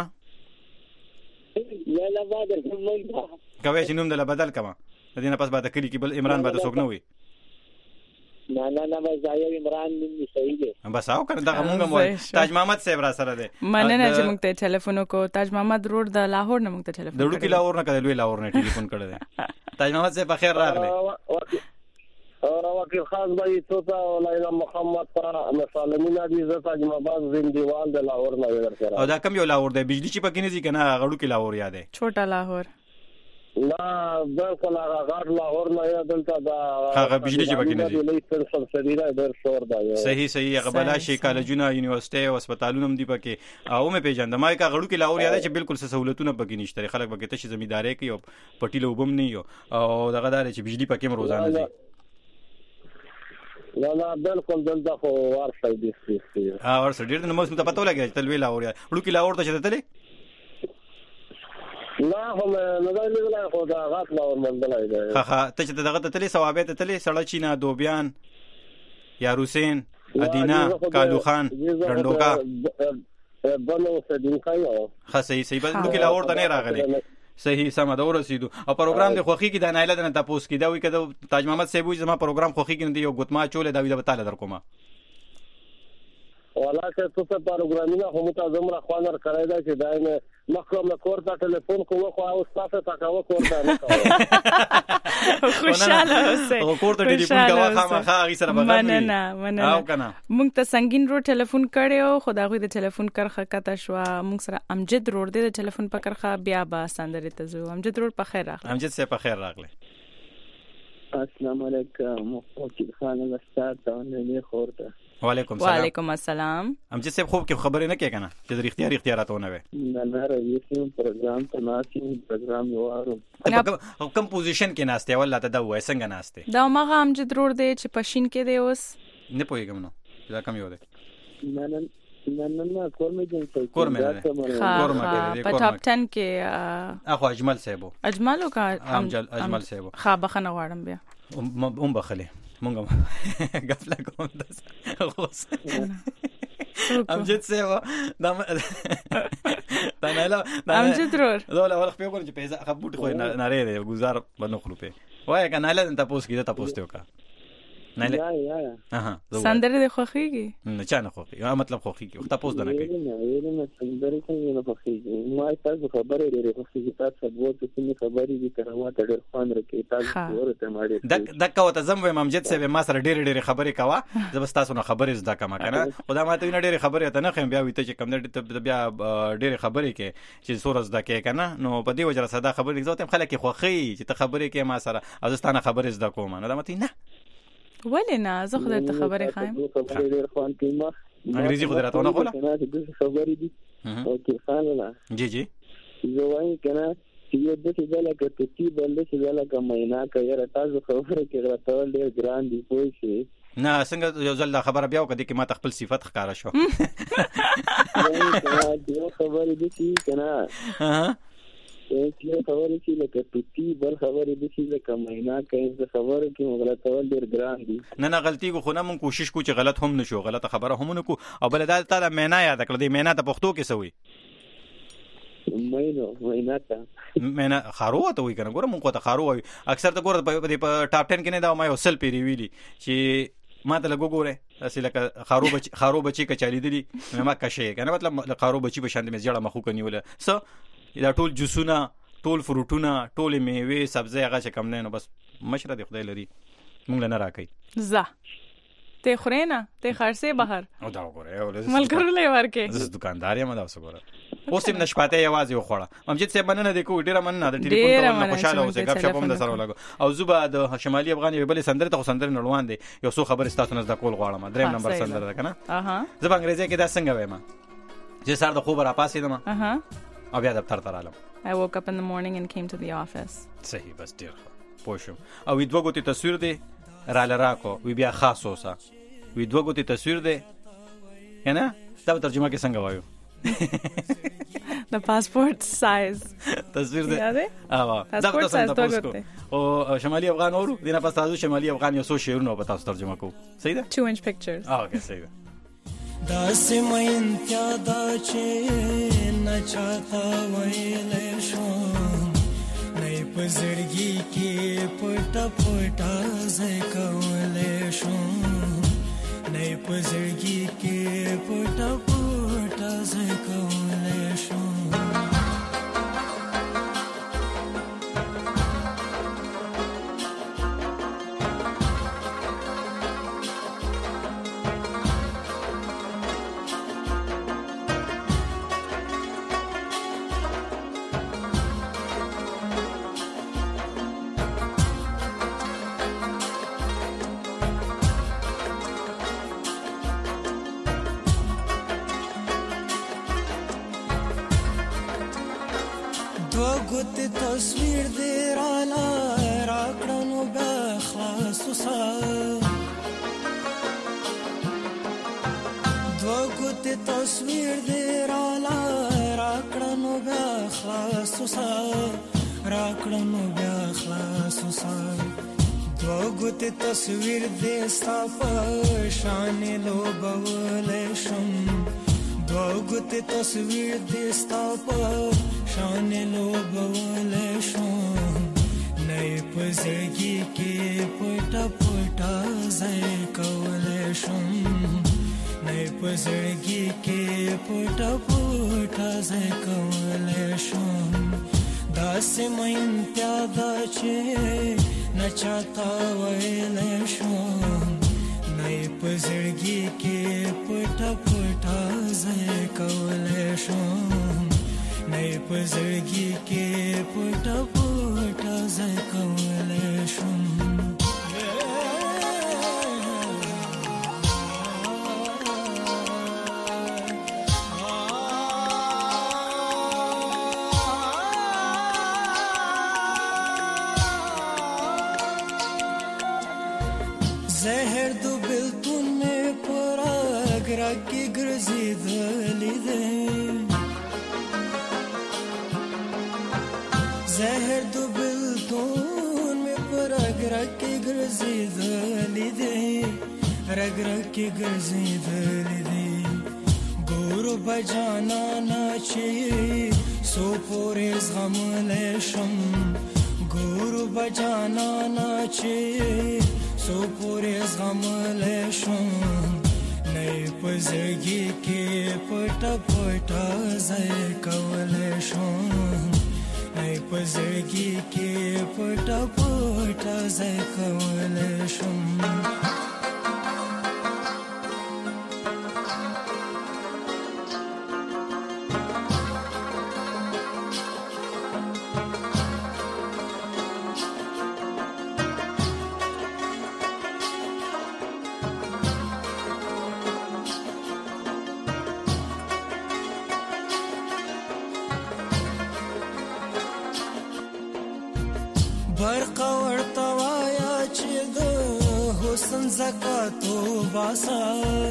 یا لا بعد کومه کوي چې نوم دل بدل کما د دې نه پس بعد کلی کې بل عمران بعد څوک نه وي نه نه نه بس ځای عمران نوم صحیح دی بس او کنه دا موږ تاج محمد صاحب را سره دی مننه چې موږ ته ټلیفون کو تاج محمد روډ د لاهور نه موږ ته ټلیفون د ډوکی لاهور نه کړه لوی لاهور نه ټلیفون کړه دی تاج محمد صاحب په خیر راغله او وکیل خاص بھائی توتا لایلا محمد تا مسالمینا دي زتا جمعباز زندیوال د لاهور نه ورسره او دا کم یو لاهور دی بجلی چې پکې نه دي کنه غړو کې لاهور یاد دی چھوٹا لاهور لا بالکل هغه غاټ لاهور نه یا دلته دا هغه بجلی چې پکې نه دي لیسن سبسیډي ډېر شور دی صحیح صحیح هغه بلا شي کالجونه یونیورسيټي او هسپتالونه هم دي پکې او مې پیژاند ما کا غړو کې لاهور یاد چې بالکل څه سہولتونه پکې نشته خلک پکې ته زمینداري کوي او پټي لوبم نه یو او دغه دار چې بجلی پکې هم روزانه دي لا لا بالکل دلته خو ورشي دي سي ها ورسره ډېر نو موږ ته پته ولګی چې تلوي لاهور یا غړو کې لاهور ته چې تلې لا هم نه دا لیدل خو دا غاټ لاور مندلای دی ها ها ته چې دغه ته تلې ثوابه ته تلې سړی چینا دوبیان یا روسین ادینا کالو خان رندوکا بنو سدینکایو ها صحیح صحیح بل کې لاور ته نه راغلی صحیح سم دا ورسېدو او پروګرام د خوخي کې د نایله نه تاسو کې دا وی کده تاج محمد صاحب وي زما پروګرام خوخي کې یو ګوتما چولې دا وی د تعالی در کومه ولاکه څه پروګرامینه هم ته زمره خوانر کړای دا چې داینه مخکوم له کورته ټلیفون کوو خو او تاسو تاکاو کورته نه کوو خوشاله اوسه او کورته ټلیفون کوه خامخا غي سره بغیر مننه مننه او کنه مونږ ته سنگین رو ټلیفون کړو خدای د ټلیفون کرخه کته شو مونږ سره امجد روډ د ټلیفون په کرخه بیا با سندري ته زو امجد روډ په خیر راغله امجد سه په خیر راغله السلام علیکم وکیل خان استاد ته خورته وعلیکم السلام وعلیکم السلام امجد صاحب خوب کې خبرې نه کې کنه چې د اختیار اختیاراتونه وي نه نه راځي پروګرام ته ناسي پروګرام یو ارو کوم پوزیشن کې ناشته ولا ته دا وای څنګه ناشته دا مغه امجد روډ دی چې پښین کې دی اوس نه پوهیږم نو دا کم یو دی نه نه نه نه نه کور مې جن څه کور مې کور مې دی په ټاپ ټن کې اخو اجمل صاحب اجمل او کا اجمل صاحب خا بخنه غواړم بیا هم بخله مونږ غفله کوم تاسو امجد صاحب دا دا نه لا امجد رور دا ولا ولا خپل چې پیسې خبوټ خو نه نه لري گزار بنو خلوپه وای کنه له تاسو کې دا تاسو ته وکا نه یا یا اها سندره د خوخيږي نه چا نه خوخي یا مطلب خوخيږي وخت تاسو نه کوي نه نه نه سندره څنګه نه خوخيږي ما تاسو خبرې لري خوخيږي تاسو وګورئ چې خبرې دي کراوه ته ډېر خوان رکې تاسو ورته ماړي دک دک وته زم وې امجد صاحب ما سره ډېر ډېر خبرې کوا زبست تاسو نه خبرې زده کما کنه خدای ماته نه ډېر خبرې ته نه خیم بیا وې ته چې کم نه بیا ډېر خبرې کې چې سورز دکې کنه نو په دې وجه سره دا خبرې زوتم خلک خوخي چې ته خبرې کې ما سره ازستانه خبرې زده کوم نه دا مته نه ولې نه زه خو درته خبرې خایم خبرې ډېر خوان کیما انګریزي خو درته نه کوله خبرې دي او کې خاله جی جی زه وایم کنه چې یو د څه ځله کې تی بل څه ځله کا مهینا کوي تاسو خبرې کې راته ډېر ګران دي پوه شي نه څنګه یو ځل خبره بیا وکړه کې ما خپل صفات ښکارا شو دا خبرې دي چې کنه ها چې خبرې چې لکه پتی بل خبرې دي چې لکه مهینا کوي د خبرې کې غلطه ول ډېر ګران دي نه نه غلطي کو خو نه مون کوشش کو چې غلط هم نشو غلطه خبره هم نه کو او بل دا ته مهینا یاد کړل دی مهینا ته پښتو کې سوي مهینا مهینا ته مهینا خارو ته وي کنه ګوره مون کو ته خارو وي اکثر ته ګوره په ټاپ ټن کې نه دا ما یو سل پیری ویلي چې ما ته لګو ګوره اصل لکه خارو بچ خارو بچي کچالي دي ما کشه کنه مطلب خارو بچي په شان مې جړه مخو کني ولا س دا ټول جوسونه ټول فروټونه ټول میوه سبزی هغه چې کم نه نو بس مشره دی خدای لري مونږ نه راکې زه ته خورينه ته خرڅه بهر او دا وګوره ملګرلې ورکه زه دکاندار یم دا وګوره اوس هم نشپاته یوازې وخوړه امجد صاحب مننه د کو ډیره مننه د ټلیفون ته خوشاله اوسه غب شپم د سره ولګو او زوبه د شمالي افغان یو بل سندره ته سندره نړوان دي یو څو خبر استاسو نه د کول غواړم دریم نمبر سندره ده کنه اها زه په انګریزي کې دا څنګه وایم چې سر د خوب را پاسې دم اها او بیا دفتر ته رالم I woke up in the morning and came to the office. صحیح بس ډیر پوښوم او وی دوه ګوتې تصویر دی را لراکو وی بیا خاص اوسه وی دوه ګوتې تصویر دی کنه دا ترجمه کې څنګه وایو The passport size تصویر دی یاده اوا دا تاسو ته او شمالي افغان اورو دینه پس تاسو شمالي افغان یو څو شعرونه په تاسو ترجمه کوو صحیح ده two inch pictures اوکې صحیح ده دا سمین پیادا چې نه چاته ویلې شو نه پزړګي کې پټ پټ ځای کولې شو نه پزړګي کې پټ پټ ځای کولې شو ګوتې تصویر دې راله راکړه نو بیا خلاص اوسه دوه ګوتې تصویر دې راله راکړه نو بیا خلاص اوسه راکړه نو بیا خلاص اوسه دوه ګوتې تصویر دې ستا په شانې لوبولی شم دوه ګوتې تصویر دې ستا په شانې لوبولی شم نه یې په زړګي کې پټه پټه ځای کولی شم نه یې پزړګي کې پټ پټ ځای کولای شم داسې مین پیاده چې نه چاته ویلای شم نه پزړګي کې پټ پټ ځای کولای شم نه پزړګي کې پټ پټ ځای کولای شم زهر دو بلتون میں پراگ رکی گرزید لیده زهر دو بلتون میں پراگ رکی گرزید لیده رگ رکی گرزید لیده گورو بجانا ناچی سو پوریز غم لیشم گورو بجانا ناچی سو پوری غم لیشم نئی پزړګي کې پټ پټ ځای کولای شم نئی پزړګي کې پټ پټ ځای کولای شم برق ورته وایا چې د حسن زکاتو باسا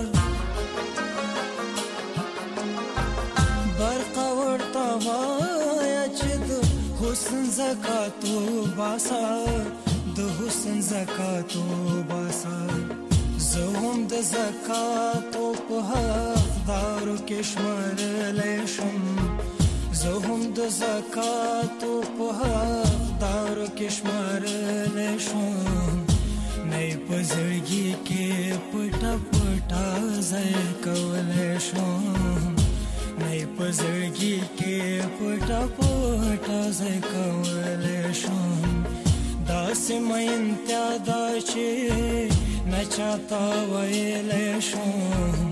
برق ورته وایا چې د حسن زکاتو باسا د حسن زکاتو باسا زوم د زکاتو په حقدارو کې شمارلی شم زوم د زکاتو په حقدارو کې شمارلی شم نئی پزړګي کې پټ پټ ځای کولای شم نئی پزړګي کې پټ پټ ځای کولای شم داسې مین پیاده چې نه چاته ویلی شم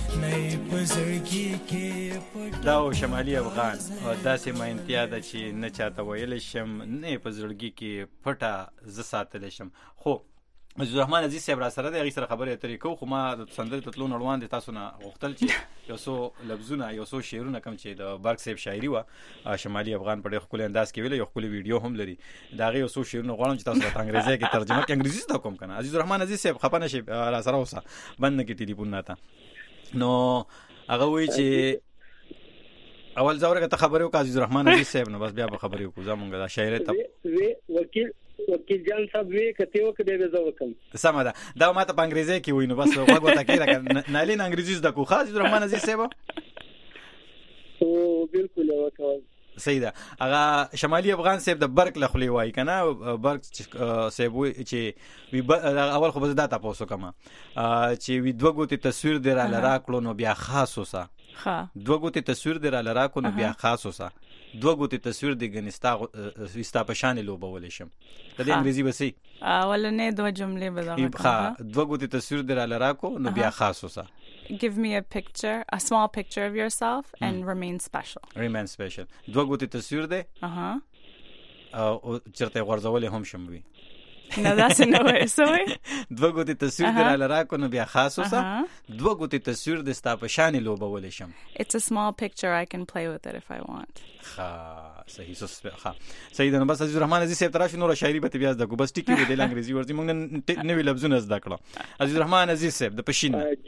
دا و شمالي افغان داسې مینتیا ده چې نه چاته ویلی شم نه په زړګي کې پټه زه ساتلی شم خو عزیز الرحمن عزیز صاحب را سره د هغې سره خبرې اترې کوو خو ما د سندرې ته تلو نه وړاندې تاسو نه غوښتل چې یو څو لفظونه یو څو شعرونه کوم چې د برق صاحب شاعري وه شمالي افغان په ډېر ښکلي انداز کې ویله یو ښکلي ویډیو هم لري د هغې یو څو شعرونه غواړم چې تاسو راته انګریزۍ کې ترجمه کړئ انګریزي زده کوم که نه عزیز الرحمن عزیز صاحب خفه نه شئ را سره اوسه بند نه کړي ټلیفونونه ته نو هغه وایي چې اول زه ورکه ته خبرې وکړه عزیز الرحمن عزیز صاحب نو بس بیا به خبرې وکړو زه مونږ دا شاعرۍ ته وکیل وکیل جان صاحب وی کته وکړه به زه وکم سمه ده دا ما ته په انګریزي کې وای نو بس غوږ وته کېږي نالین انګریزي زده کو خاص الرحمن عزیز صاحب او بالکل وکړ صحیح ده هغه شمالي افغان صاحب د برق له خولې وایي که نه برق صاحب چې اول خو به زه دا تپوس وکړم چې وي دوه ګوتې تصویر دې راله راکړو نو بیا خاص اوسه دوه ګوتې تصویر دې راله راکړو نو بیا خاص اوسه دوه ګوتې تصویر دې ګنې ستا په شانې لوبولی شم د دې انګریزي به صحیح اولنې دوه جملې به دغه دوه ګوتې تصویر دې راله راکړو نو بیا خاص اوسه Give me a picture, a small picture of yourself and mm. remain special. Remain special. دوه ګوتې تصویر دی اها او چرته غورځولې هم شم وي نه داسې نه وایي څه وایي دوه ګوتې تصویر دې راله راکړو نو بیا خاص اوسه دوه ګوتې تصویر دې ستا په شانې لوبولی شم It's a small picture I can play with it if I want. ښه صحیح ښه صحیح ده نو بس عزیز الرحمن عزیز صاحب ته راشو نوره شاعري به ته بیا زده کړو بس ټیکې به دې انګریزي ورځي موږ نوي لفظونه زده کړو عزیز الرحمن عزیز صاحب د پشین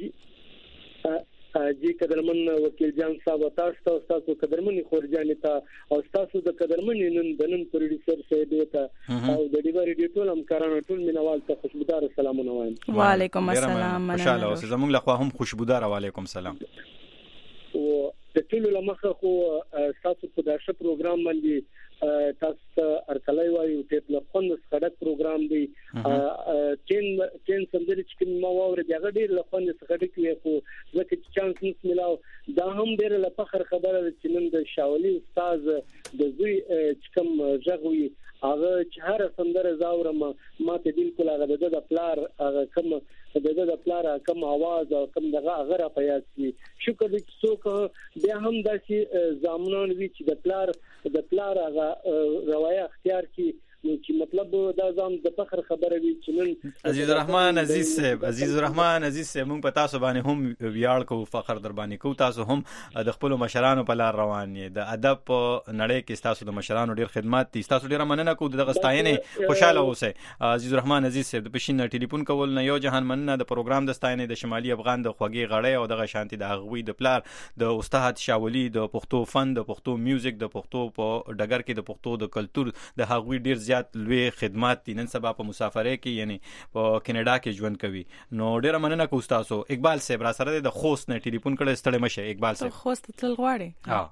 جی قدرمن وکیل جان صاحب تاسو ته تاسو قدرمن خورجان ته او تاسو د قدرمن نن د نن پروډوسر صاحب ته او د ډیو ریډیو ټول همکارانو ټول مینوال ته خوشبودار سلامونه وایم وعلیکم السلام ان شاء الله اوس زموږ له خوا هم خوشبودار وعلیکم السلام او د ټولو لمخه خو تاسو په داشه پروګرام باندې تاسو ارکلای وایو ټیپ له خوند څخه پروګرام دی چین چین سندري چې ما وره دغه ډیر له خوند څخه ډکې خو ځکه چې چانس نس ملاو دا هم ډیر له فخر خبره چې نن د شاولي استاد د زوی چې کوم ژغوي هغه چې هر سندره زاورم ما ته بالکل هغه د پلار هغه کوم د د پلار کوم आवाज او کوم دغه هغه را پیاسي شکر دې څوک بیا هم داسي زامنون وی چې د پلار د پلار هغه روايه اختیار کی چې مطلب دا زم د فخر خبره وی چې نن عزیز الرحمن عزیز صاحب عزیز الرحمن عزیز صاحب موږ په تاسو باندې هم ویاړ کوو فخر در باندې کوو تاسو هم د خپل مشرانو په لار روان یې د ادب نړۍ کې تاسو د مشرانو ډیر خدمات دي تاسو ډیر مننه کوو دغه ستاینې خوشاله اوسئ عزیز الرحمن عزیز صاحب د پښین ټلیفون کول نه یو جهان مننه د پروګرام د ستاینې د شمالي افغان د خوږی غړې او دغه شانتي د هغوی د پلار د استاد شاولي د پښتو فن د پښتو میوزیک د پښتو په ډګر کې د پښتو د کلچر د هغوی ډیر زیات لوی خدمات دي نن سبا په مسافرۍ کې یعنی په کینیډا کې ژوند کوي نو ډیره مننه کوم تاسو اقبال صاحب را سره د خوست نه ټلیفون کړی ستړی مشه اقبال صاحب خوست تل غواړي ها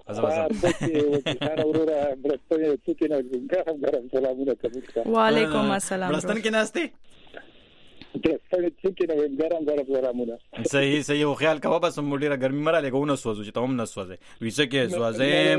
وعلیکم السلام برستان کې ناشته ستړي چې نو ګرم ګرم زرامونه صحیح صحیح او خیال کوه بس مو ډیره ګرمي مراله کوونه سوځو چې ته هم نه سوځي ویسه کې سوځې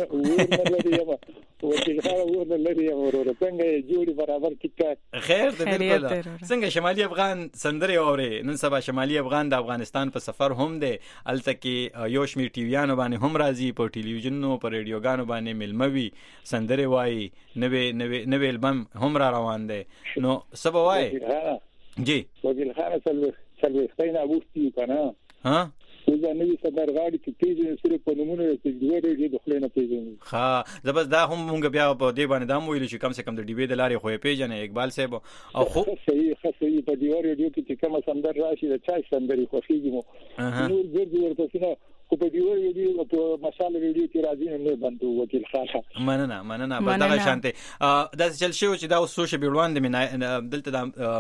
مو وکیل خاله ورته لري ورور څنګه جوړي برابر ټیک خیر دې بالکل څنګه شمالي افغان سندري اوري نن سبا شمالي افغان د افغانستان په سفر هم دی الته کې یو شمیر ټي ویانو باندې هم راځي په ټلویزیونونو په ریډیوګانو باندې ملموي سندري وایي نوې نوې نوې البم هم را روان دی نو سبا وایي جی وکیل خانه سلوي سلوي خاينه ابوستي کنه ها وزه نوې صدر غاړي چې پیژنې سره په نمونه چې دوه ډېر د خلینو پیژنې ها زبر دا هم مونږ بیا په دې باندې دا ویل چې کم سے کم د ډیبې د لارې خو پیژنې اقبال صاحب او خو صحیح صحیح په دیوار ریډیو کې چې کوم سندر راشي د چا سندري خوښيږي مو نور ګرځي ورته څنګه خو په دیوار ریډیو په مشال ریډیو کې راځي نه بندو وکیل خاصه مننه مننه په دغه شانته دا چل شو چې دا اوسو شه بیروان د دلته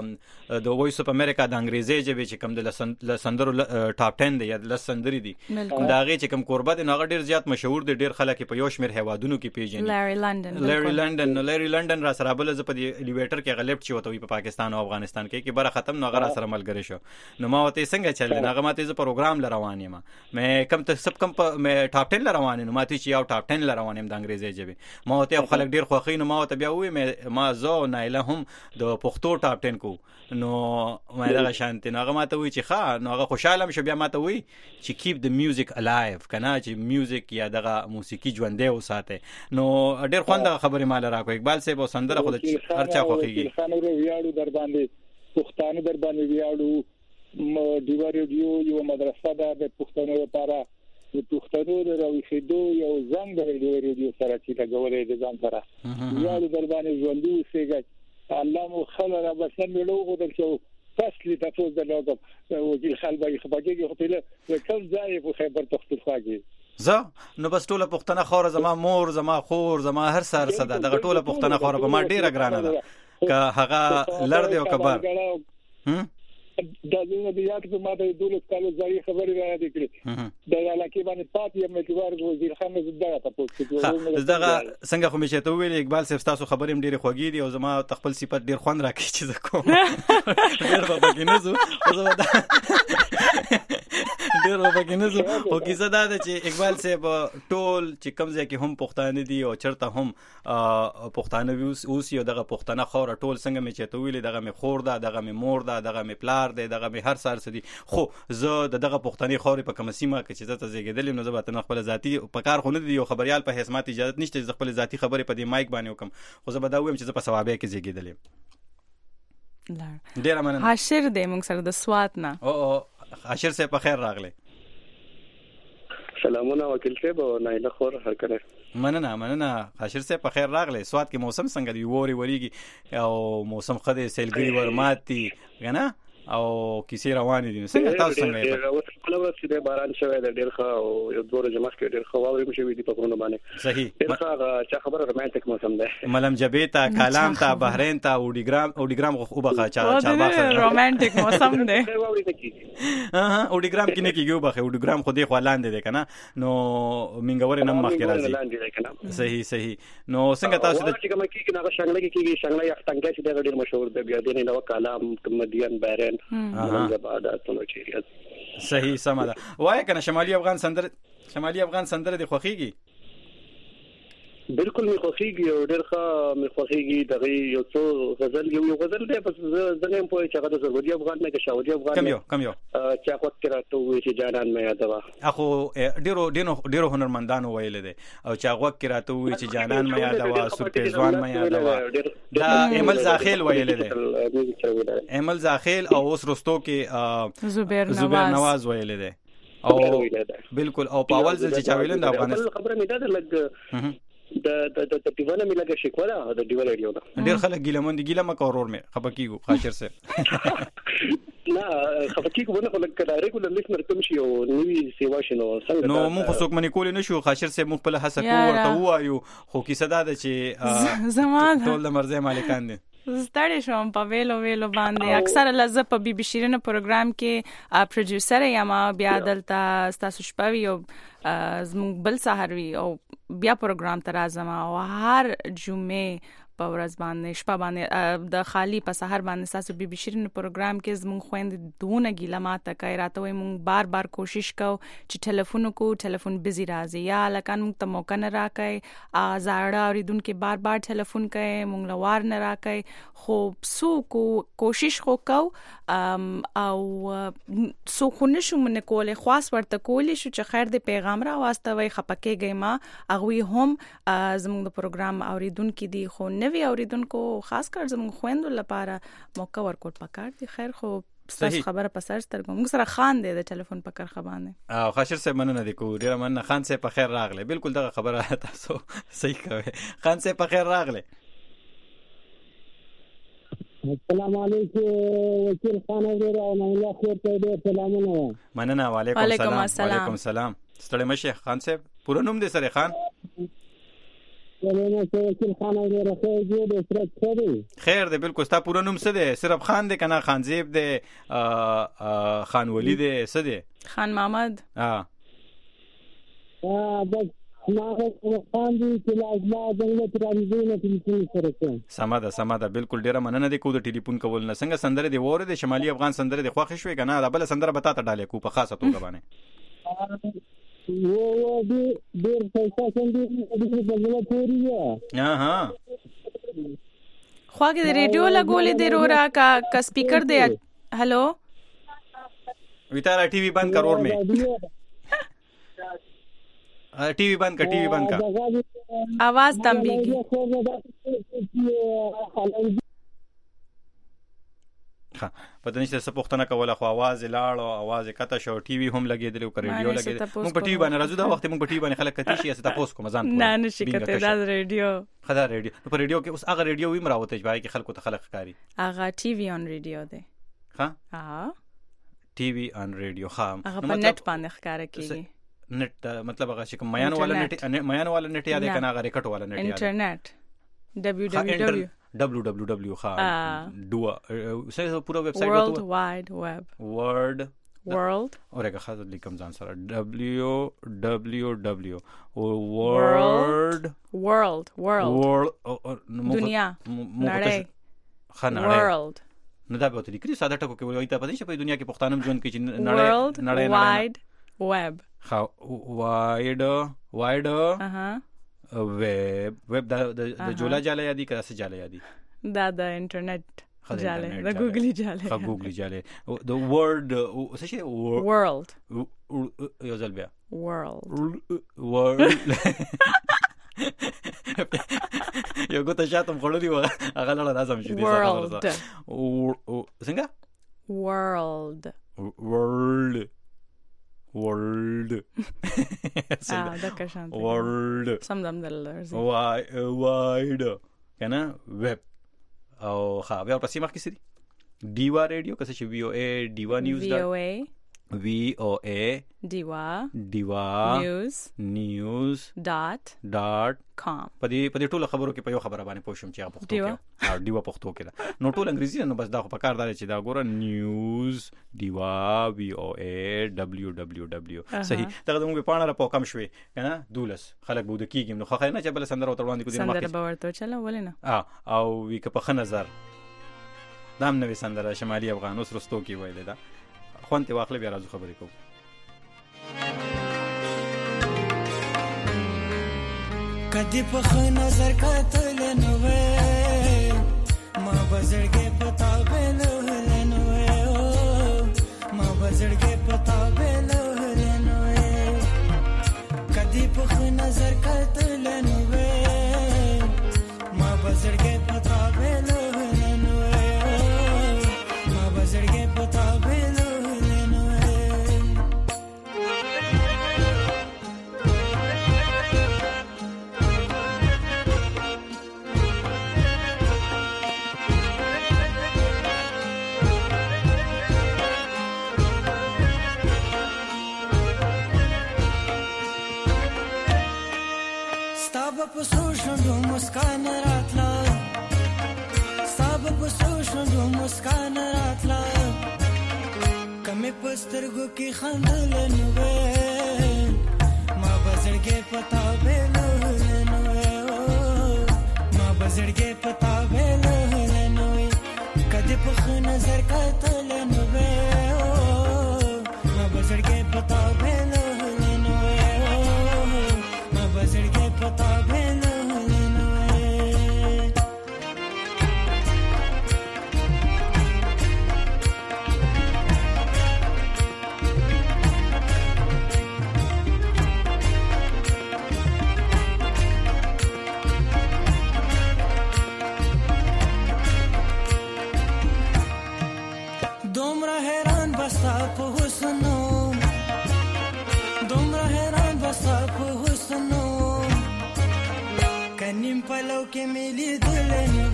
د وایس اف امریکا د انګریزي جبه چې کم د سندرو ټاپ ټن دی یا د سندري دي دا غي چې کم قربت نه ډیر زیات مشهور دي ډیر خلک په یو شمیر هوادونو کې پیژني لاري لندن لاري لندن لاري لندن را سره بل ز په الیویټر کې غلط شي وته په پاکستان او افغانستان کې کې بره ختم نو غره سره ملګری شو نو ما وته څنګه چل نه غه ماته ز پروګرام لروان یم مې کم ته سب کم مې ټاپ ټن لروان نو ماته چې یو ټاپ ټن لروان يم د انګریزي جبه ما وته خلک ډیر خوخي نو ما وته بیا وې ما زو نایله هم د پښتو ټاپ ټن کو نو مې دا شانتي نو هغه ماته وی چې ښا نو هغه خوشاله مشه بیا ماته وی چې کیپ د میوزیک الایو کنه چې میوزیک یا دغه موسیقي ژوندې وساته نو ډیر خوند خبرې مال راکو اقبال صاحب سندره خود هرچا خوخيږي خانو ویاړو در باندې پښتانه در باندې ویاړو دیوار ریډیو یو مدرسه ده د پښتنو لپاره د پښتنو د راوښېدو یو زنګ د ریډیو سره چې لګولې د ځان سره یاړو در باندې ژوندې اوسېږي الله مو خلره بسن ملو غوډل شو فصل تاسو د لوګو وکیل خلبای خبرګي خو په کوم ځای په خیبر پختونخوا کې زه نو بس ټوله پښتنه خور زما مور زما خور زما هر سر صدا دغه ټوله پښتنه خور په ما ډیره ګرانه ده که هغه لړ دی او کبر هم دا زموږ د یاد په ماده دولت کالو ځای خبرې را دي کړې د علاقې باندې پات یم متوار وزیر خان زده تاسو ته دغه څنګه خو مشه ته ویل اقبال صاحب تاسو خبرې ډېرې خوږې دي او زما خپل صفات ډېر خوند راکړي چې زه کوم ډېر بابا کې نه زو او زما ډېر بابا کې نه زو او کیسه دا ده چې اقبال صاحب ټول چې کوم ځای کې هم پښتانه دي او چرته هم پښتانه اوس یو دغه پښتنه خور ټول څنګه مې چته ویل دغه مې خور ده دغه مې مور ده دغه مې پلار دی دغه به هر سار سدي خو زه دغه پښتني خوري په کوم سیمه کې چې زه زیږیدل نو زه به تنه خپل ذاتی په کار خو نه دی یو خبريال په حسابات اجازه نشته چې خپل ذاتی خبرې په دې مایک باندې وکم خو زه به دا وایم چې زه په ثوابه کې زیږیدل لا ډیر مننه حاشر دې موږ سره د سوات نه او او حاشر سه په خیر راغله سلامونه وکیل صاحب او نایله خور هر کله مننه مننه حاشر سه په خیر راغله سوات کې موسم څنګه دی ووري وریږي او موسم خده سیلګری ورماتي کنه او کیسې روانې دي. څنګه تاسو څنګه یې؟ اوس په لور چې د باران شوی د ډېر ښه او یو دوه ورځې مخکې ډېر ښه واورې مشوي دي په غرونو باندې. صحیح. ډېر ښه چې خبره رومانټیک موسم دی. ملم جبې ته، کالام ته، بحرین ته، اوډیګرام اوډیګرام خو بخا چا چا بخا رومانټیک موسم دی. ها ها اوډیګرام کې نه کیږي بخا اوډیګرام خو دې خو لاندې دی کنه نو منګور نه مخ کې راځي. صحیح صحیح. نو څنګه تاسو د چې کوم کې نه شنګله کې کېږي شنګله یو څنګه چې ډېر مشهور دی بیا دې نو کالام مدین بحرین صحیح سم ده. وای کنه شمالي افغان سندره شمالي افغان سندره د خوخيږي؟ بالکل می خوخيږي او ډېر ښه می خوخيږي. دغه یو څو غزل یو غزل دی پس زنه په چې هغه د سعودي افغان نه کې سعودي افغان کم یو کم یو چې وخت کې راته وي چې جانان مې یادوا. اخو ډېرو ډېرو ډېرو هنرمندانو ویل دي او چې وخت کې راته وي چې جانان مې یادوا، سورپیزوان مې یادوا. دا ایمل زاخیل ویل دي، ایمل زاخیل او اوس رستو کې زبیر نواز زبیر نواز ویل دي او بالکل. او پاول ځل چې چاویلند افغانستان خبره مې ده لګ د د د دیوانه مې لګه شکوه ده د دیوال ریډیو ده. ډېر خلک ګیلمون دي، ګیلم کورور مې خپکیږي خاطر سه نه خپکیږي ونه خلک کله ریګولر لیسنر کوم شي او نوی سیوا شنو څنګه نو موږ څوک منی کول نه شو خاطر سه موږ په هڅه کوو ورته وایو خو کیسه ده چې زمان ټول د مرزه مالکان دي. ستړی شوم په ویلو ویلو باندې. اکثر لزه په بي بي شیرین پروګرام کې پروډوسر یم بیا دلته تاسو شپوي او زموږ بل سحر وی او بیا پروګرام ته راځم او هر جمعه په ورځ باندې شپه باندې د خالی په سحر باندې تاسو بي بي شیرین پروګرام کې زموږ خويند دونه ګیله ماته کوي راته وي مونږ بار بار کوشش کو چې ټلیفون کو ټلیفون بيزي راځي یا لکان مونږ ته موقع نه راکای ازاړه اوریدونکو بار بار ټلیفون کوي مونږ لوار نه راکای خو سو کو کوشش خو کو او سو خو نشو من کوله خاص ورته کولی شو چې خیر د پیغام را واسطه وي خپکهږي ما اغوي هم زموږ د پروګرام اوریدونکو دي خو نوی اوریدونکو خاص کر زموږ خويندو لپاره موقع ورکول پکار دي. خیر خو تاسو خبره پسر سترګو موږ سره خان دی د ټلیفون پکر خبانه او خاشر صاحب مننه دي کو ډیر مننه خان صاحب په خیر راغله. بالکل دغه خبره تاسو صحیح کوي. خان صاحب په خیر راغله. السلام علیکم وکیل خان ورو او الله خیر ته دې سلامونه. مننه. وعلیکم السلام. وعلیکم السلام. ستړي مشه خان صاحب پوره نوم دې سره خان؟ خیر دی بالکل. ستا پورا نوم څه دی؟ صرف خان دی کنه خانزیب دی خان ولی دی څه دی؟ خان محمد. ها بس ما خان دی چې لازمه څنګه ترانزي نه ټلیفون سره کوم. سماده سماده بالکل ډیره مننه دی کو د ټلیفون کول نه. څنګه سندره دی وره د شمالي افغان سندره دی خوښ شوې کنه دا بل سندره بتا ته ډالې کو په خاصه توګه باندې वो वो भी देर पैसा संदी अभी बदला थोड़ी है. हां हां خواږه د ریډیو لګولې د رورا کا کا سپیکر دی. हेलो वितारा टीवी बंद कर और में टीवी बंद कर टीवी बंद कर आवाज दम्बीगी. ها پته نشته څه پوښتنه کوله خو आवाज لاړو आवाज کته شو ټي وي هم لګیدل او ریډیو لګیدل. موږ په ټي وي باندې راځو دا وخت موږ په ټي وي باندې خلک کتی شي استه تاسو کوم ځان نه نشي کته دا ریډیو خدا ریډیو په ریډیو کې اوس هغه ریډیو ویم راوته چې باندې خلکو ته خلک ښکاری هغه ټي وي اون ریډیو دی. ها ها ټي وي اون ریډیو ها هغه په نت باندې ښکار کیږي. نت مطلب هغه چې میان والا نت میان والا نت یاد کنه هغه ریکټ والا نت یاد انټرنیټ دبليو دبليو دبليو डब्ल्यू डब्ल्यू डब्ल्यू हाँ डुआ सही पूरा website world wide web world world और एक खास लिखम जान सारा W W W world world world दुनिया नड़े खाना वर्ल्ड नदा به ته لیکي ساده ټکو کې وایي ته پدې چې په دنیا کې پښتانه ژوند کې نړۍ world نړۍ wide web ها وايد وايد اها ویب ویب د د جولا جاله یادی کړه څه جاله یادی دا د انټرنیټ جاله د ګوګلی جاله ها ګوګلی جاله د ورلد څه شي ورلد یو ځل بیا ورلد ورلد یو ګوت شاتم خړلې و هغه لاله لازم شي دي ورلد څنګه ورلد ورلد world ah da kashan world some them the wide wide کنه ویب او ها بیا پسې مخ کې سری ډیوا ریډیو کسه چې وی او ای ډیوا نیوز وی او ای وی او ای ډیوا ډیوا نیوز نیوز ډاټ ډاټ کام. په دې په دې ټولو خبرو کې په یو خبره باندې پوښوم چې هغه پښتو کې او ډیوا پښتو کې ده نو ټول انګریزي نو بس دا خو په کار دی چې دا ګوره نیوز ډیوا وی او ای دبليو دبليو دبليو صحیح دا موږ په اړه را پوکم شوي کنه دولس خلک بود کېږي نو خو خیر نه چې بل سندره وتر باندې کو دي نه سندره باورته چلا ولنه او وی که په خنظر دام نوې سندره شمالي افغان اوس رستو کې ویل دا خوانته واخله بیا راځو خبرې کوو. کدی په نظر کتل نو ما بزړګې پتا بل نو ما بزړګې پتا بل نو کدی په نظر کتل نو ما بزړګې پتا بل نو ما بزړګې پتا بل پسو شوندو مسکان راتلا ساب پسو شوندو مسکان راتلا کمی پسترګو کې خندل نو ما بزړګې پتا بیل نو ما بزړګې پتا بیل نو کدی په نظر کتل نو ما بزړګې پتا بیل نو ما بزړګې پتا پلو کې ملي دلنه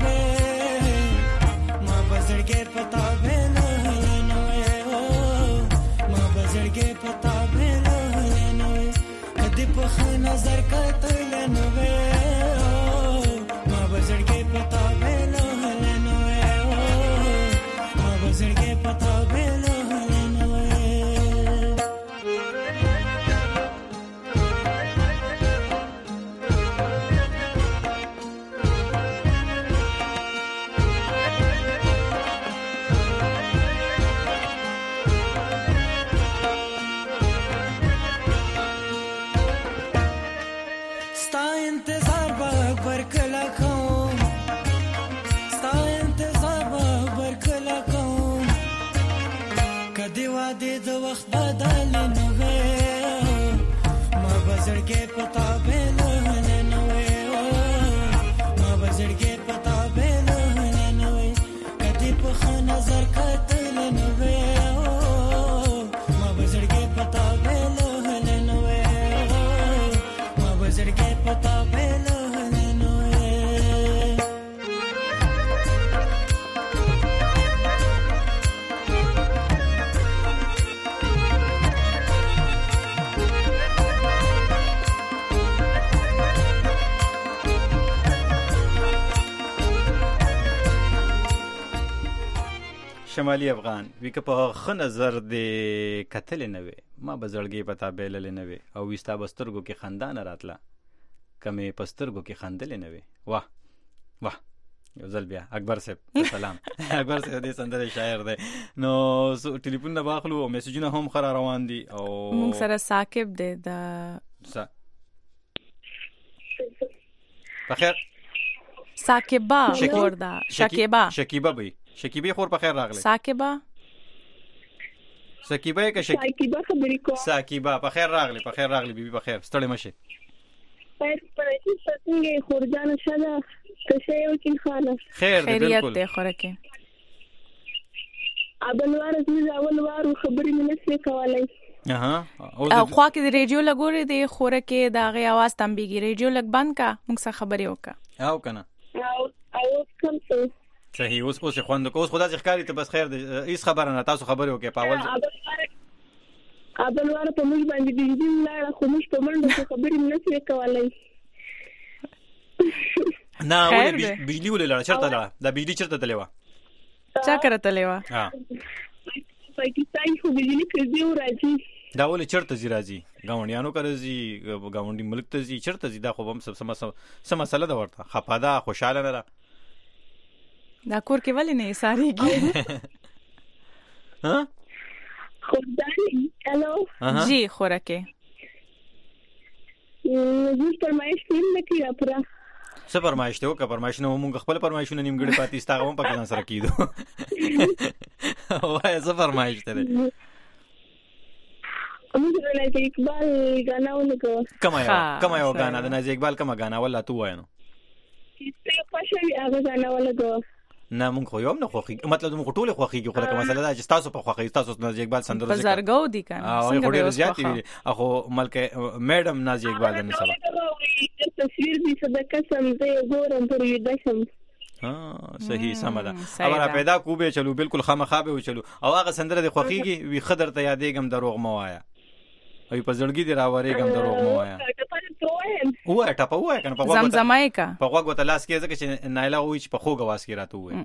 ما بزړګې پتا بیل نو ما بزړګې پتا بیل نو کدی په نظر کتل نو ما بزړګې پتا بیل نو ما بزړګې پتا بیل شمالي افغان وی که په خ نظر د کتل نه وي ما بزړګي پتا بیل نه وي او وستا بسترګو کې خندان راتلا کمه پسترګو کې خندل نه وي واه واه یو ځل بیا اکبر صاحب سلام اکبر صاحب دې سندره شاعر دی نو ټلیفون نه باخلو او میسجونه هم خرا روان دي او موږ سره ثاقب دی دا بخیر ثاقبا وردا شکیبا شکیبا بی شکیبه خور په خیر راغله ثاقبا شکیبه که شکیبه خبرې کو شکیبه په خیر راغله په خیر راغله بیبي په خیر ستړي مشه پیر پرې څنګه خورجان شاده کشه یو کین خاله خیر دی بالکل خیریت خوره کې ابلوار زموږ اول وارو خبرې مې نشي کولای اها او خو کې د ریډیو لګوري د خوره کې دا غي आवाज تنبیږي ریډیو لګ بند کا موږ سره خبرې وکا او کنه او او کوم څه صحیح. اوس اوس خوند کو اوس خدا ځخکاری ته بس خیر دې هیڅ خبره نه تاسو خبرې وکړئ په اول ابل واره په موږ باندې بجلی لاړه خو موږ په منډه څه خبرې نه شي کولای. نه ولې بجلی ولې لاړه چرته لاړه دا بجلی چرته تللی وه چا کړه تللی وه ها پاکستان خو بجلی کړي و راځي دا ولې چرته ځي راځي ګاونډیانو کړه ځي ګاونډي ملک ته ځي چرته ځي دا خو هم سم سم مسله ده ورته خپه ده خوشاله نه ده دا کور کې ولې نه ساريږي ها خدای الو جی خورکه زه فرمایش نیم نه کیږه پورا څه فرمایش ته وکړه فرمایش نه مونږ خپل فرمایشونه نیمګړي پاتې ستاغه هم پکې ځان سره کیدو وای څه فرمایش ته موږ د ناز اقبال غانا ولګو کما یو کما یو غانا د ناز اقبال کما غانا ولا تو وای نو چې پښې هغه غانا ولګو نه مونږ خو یو نه خوخي مطلب مونږ ټوله خوخي خو لکه مسله دا چې تاسو په خوخي تاسو ناز اقبال سندرو ذکر بازارګو دي کنه څنګه ډیر زیات دي اخو ملکه میډم ناز اقبال نه سره تصویر دې صدقه سم دې ګورم پر یو دشم ها صحیح سمدا اوره پیدا کو به چلو بالکل خامخابه و چلو او هغه سندره د خوخيږي وی خضر ته یادېګم دروغ مو وایا او په زړګي دی راوړېګم دروغ مو وایا وای ټاپه وای کنه په وګ زمزمای کا په وګ وته لاس کې ځکه چې نایلا وای چې په خوګ واس کې راته وای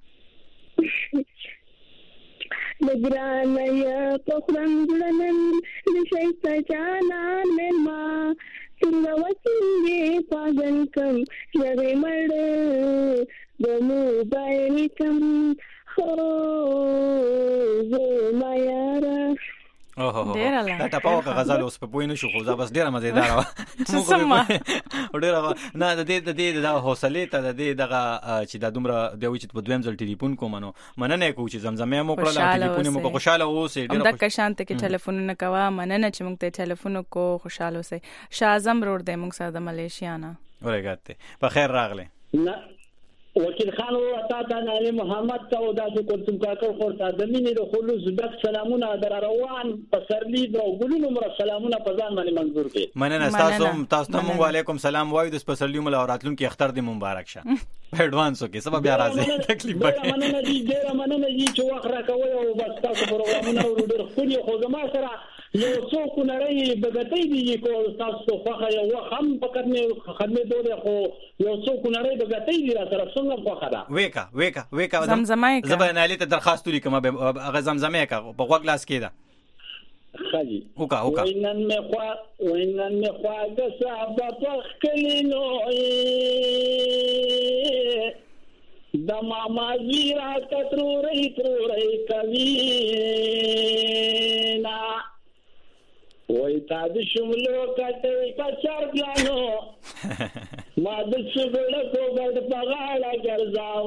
لګران یا په خرم جوړنن د شیطه جانان مما څنګه وڅنګې پاگل کم یغې مړ د موبایل کم خو زه ما یاره اوه دا ټاپاو کا غزل اوس په پوینه شو خو دا بس ډیره مزیدار و موږ ډیره نه د دې د دې د حوصله ته د دې دغه چې دا دومره دی چې په دویم ځل ټلیفون کوم نو مننه کوم چې زمزمه مو کړل ټلیفون مو خوشاله اوسې ډیره دا کشانته کې ټلیفون نه کوا مننه چې موږ ته ټلیفون کو خوشاله اوسې شازم روډ دی موږ سره د ملیشیا نه ورګاته په خیر راغله وکیل خان او تا ته علي محمد ته او داسې کوم کاکو خورته د مینې د خلوص زبک سلامونه در روان په سرلی د ګلونو مر سلامونه په ځان باندې منظور کړي مننه تاسو تاسو ته مونږ علیکم سلام وایو د سپیشلی ملاوراتلون کې اختر دې مبارک شه په اډوانسو کې سبب بیا راځي تکلیف وکړي مننه دي ډیر مننه دي چې وخت راکوي او بس تاسو پروګرامونه ورو خپل خو زما سره یو څوک نړۍ بغتې دي کو تاسو خو یو هم فقط نه خدمت دوه خو یو څوک نړۍ بغتې دي را سره څنګه خو دا وېکا وېکا وېکا زمزمه کا زبر نالي ته درخواست لیکم هغه زمزمه کا په وګ لاس کې دا خاجي وکا وکا وینن مې خوا وینن مې خوا د صاحب په خلینو د ماما زیرا کترورې ترورې کوي نا وای تا د شملو کټې کچر پلانو ما د شګړ کو ګډ پغاړه ګرځاو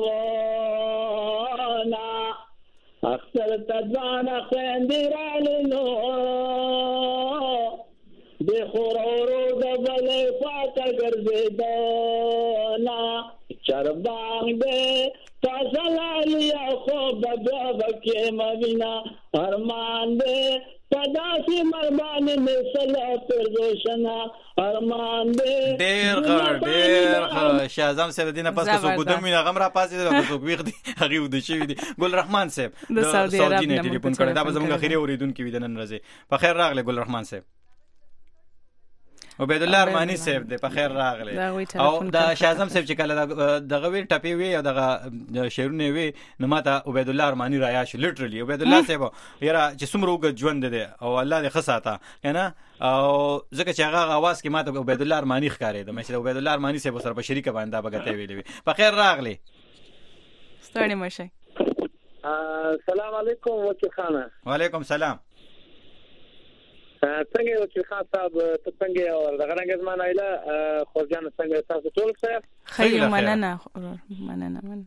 نا اختر تځان خندرالو د خورورو د بلې فاته ګرځیدا نا چربان دې تاسلالیا خو بابا بکې مدینه ارمان دې پداسي مربان مثلا پردوشنا ارمان دې ډېر غړ ډېر شازم صاحب دینه پس کو ګودم نه غم را پاسې دا کو ویخ دي هغه ود شي دي ګل رحمان صاحب د سعودي عرب نه ټلیفون کړی دا زموږ اخیری اوریدونکو ویدن راځي په خیر راغله ګل رحمان صاحب عبید الله ارمانی صاحب دې په خیر راغله او دا شازم صاحب چې کله دغه وی ټپی وی او دغه شعرونه وی نو ماته عبید الله ارمانی رایا شو لیټرلی عبید الله صاحب یاره چې څومره وګ ژوند دی او الله دې خصاته کنه او ځکه چې هغه आवाज کې ماته عبید الله ارمانی ښکارې د مشه عبید الله ارمانی صاحب سره په شریکه باندې بغته ویلې په خیر راغله ستړي مشه السلام علیکم وکیل خانه وعلیکم سلام څنګه وکیل خان صاحب ته څنګه او دغه رنګ زمانه ایله خورجان څنګه تاسو ټول ښه خیر مننه مننه من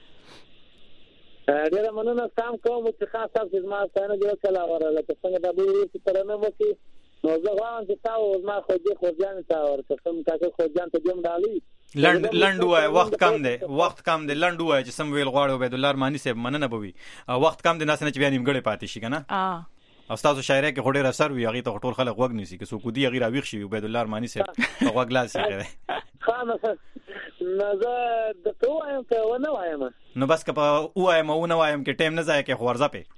ډیر مننه سلام کوم وکیل خان صاحب زما څنګه جوړ کلا وراله څنګه د بوې چې ترنه وکي نو زه غواړم چې تاسو زما خو دې خورجان ته ورته کوم تاسو خورجان ته جوړ دالي لند لند وای وخت کم دی وخت کم دی لند وای چې سم ویل غواړو عبید الله ارمانی صاحب مننه بوي وخت کم دی ناس نه چې بیا نیمګړې پاتې شي کنه اه او تاسو شاعرۍ کې خوري رسر وی هغه ته ټول خلک وګ نيسي که سو کو دی هغه راويخ شي عبید الله ارمانی صاحب هغه ګلاس یې خامه نزه د تو وایم ته ونه وایم نو بس که په وایم او نه وایم کې ټیم نه ځای کې خورځه په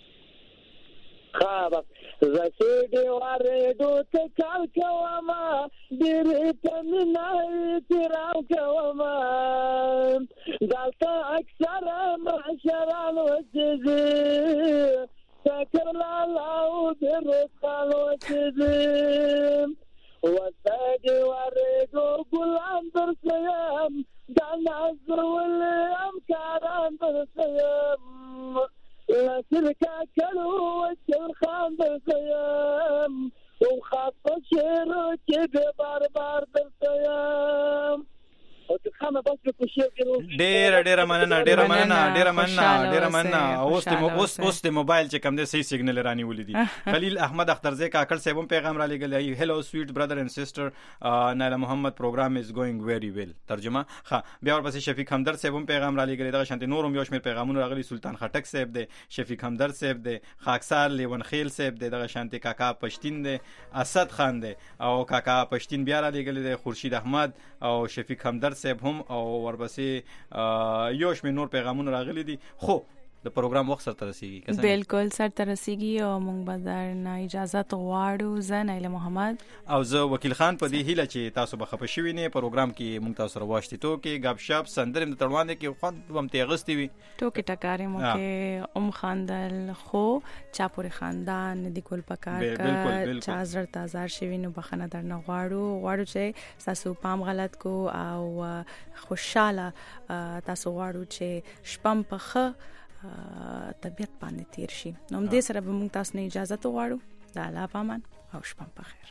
ها بس زه دې واره دوته کال کوما ډېر تمنا تیرام کوما دلته اکثر معاشران وځي فکر لا لاو دې خالو وځي وسادي وريدو غلام برسيام دانا زول امكاران برسيام لا شركة كلو والشرخان برسيام وخاف شيرو كده بار بار برسيام ډېر ډېر مننه ډېر مننه ډېر مننه ډېر مننه اوس ته اوس اوس ته موبایل چې کوم دې صحیح سیګنل رانی ولیدي خلیل احمد اخترزی کاکړ صاحب هم پیغام را لګل هی هلو سویټ برادر اینڈ سسټر نایله محمد پروګرام از ګوینګ ویری ویل ترجمه ها بیا ورپسې شفیق همدرد صاحب هم پیغام را لګل دا شانتي نورم یو شمیر پیغامونه راغلي سلطان خټک صاحب دی شفیق همدرد صاحب دی خاکسار لیون خیل صاحب دی دا شانتي کاکا پښتین دی اسد خان دی او کاکا پښتین بیا را لګل دی خورشید احمد او شفیق همدرد صاحب هم او ورپسې یو شمیر نور پیغامونه راغلي دي خو د پروګرام وخت سره رسیږي بالکل سره رسیږي او موږ به درنه اجازه غواړو زه نایله محمد او زه وکیل خان په دې هیله چې تاسو به خپه شوي نه پروګرام کې موږ تاسو سره واشتي تو کې غاب شپ سندرم د تړوان کې خوند هم تیغستی وي ټوکې ټکارې مو کې ام خاندل خو چا پورې خاندان د ګل پکار کا چا زړه تازار شوي نو بخنه درنه غواړو غواړو چې تاسو پام غلط کو او خوشاله تاسو غواړو چې شپم پخه طبیعت باندې تیر شي نو هم دې سره به موږ تاسو نه اجازه غواړو د الله پامان او شپه په خیر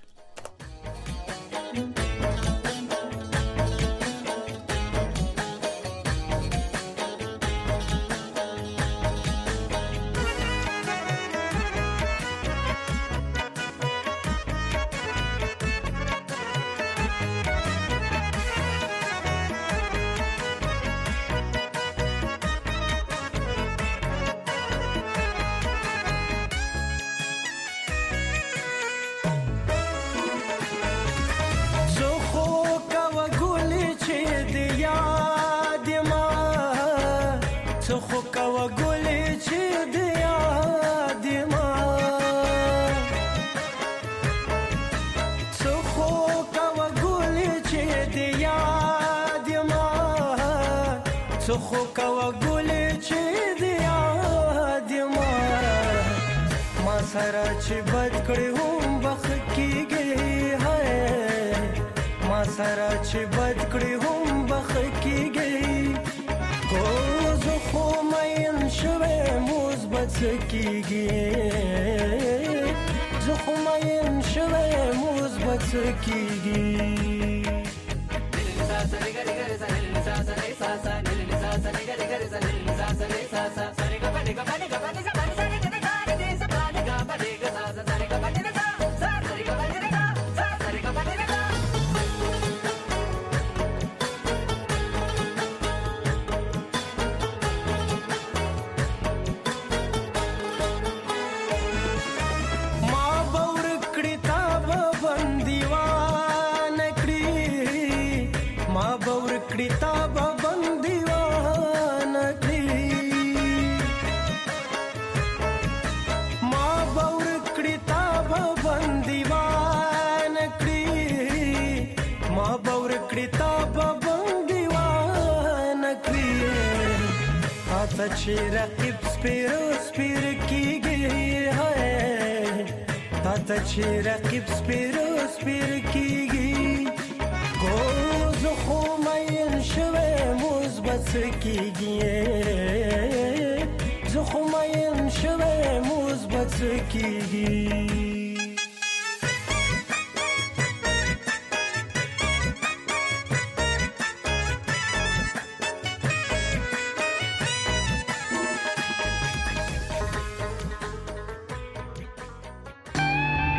خو کوا ګولې چې دی یاد ما ما سره چې بد کړې هم بخ کېږي هاي ما سره چې بد کړې هم بخ کېږي کو زه خو مین شوې مثبت کېږي زه خو مین شوې مثبت کېږي چې رقیب سپیرو سپیر کیږي هاي تا ته چې رقیب سپیرو سپیر کیږي کو زه خو مین شوې مثبت کیږي زه خو مین شوې مثبت کیږي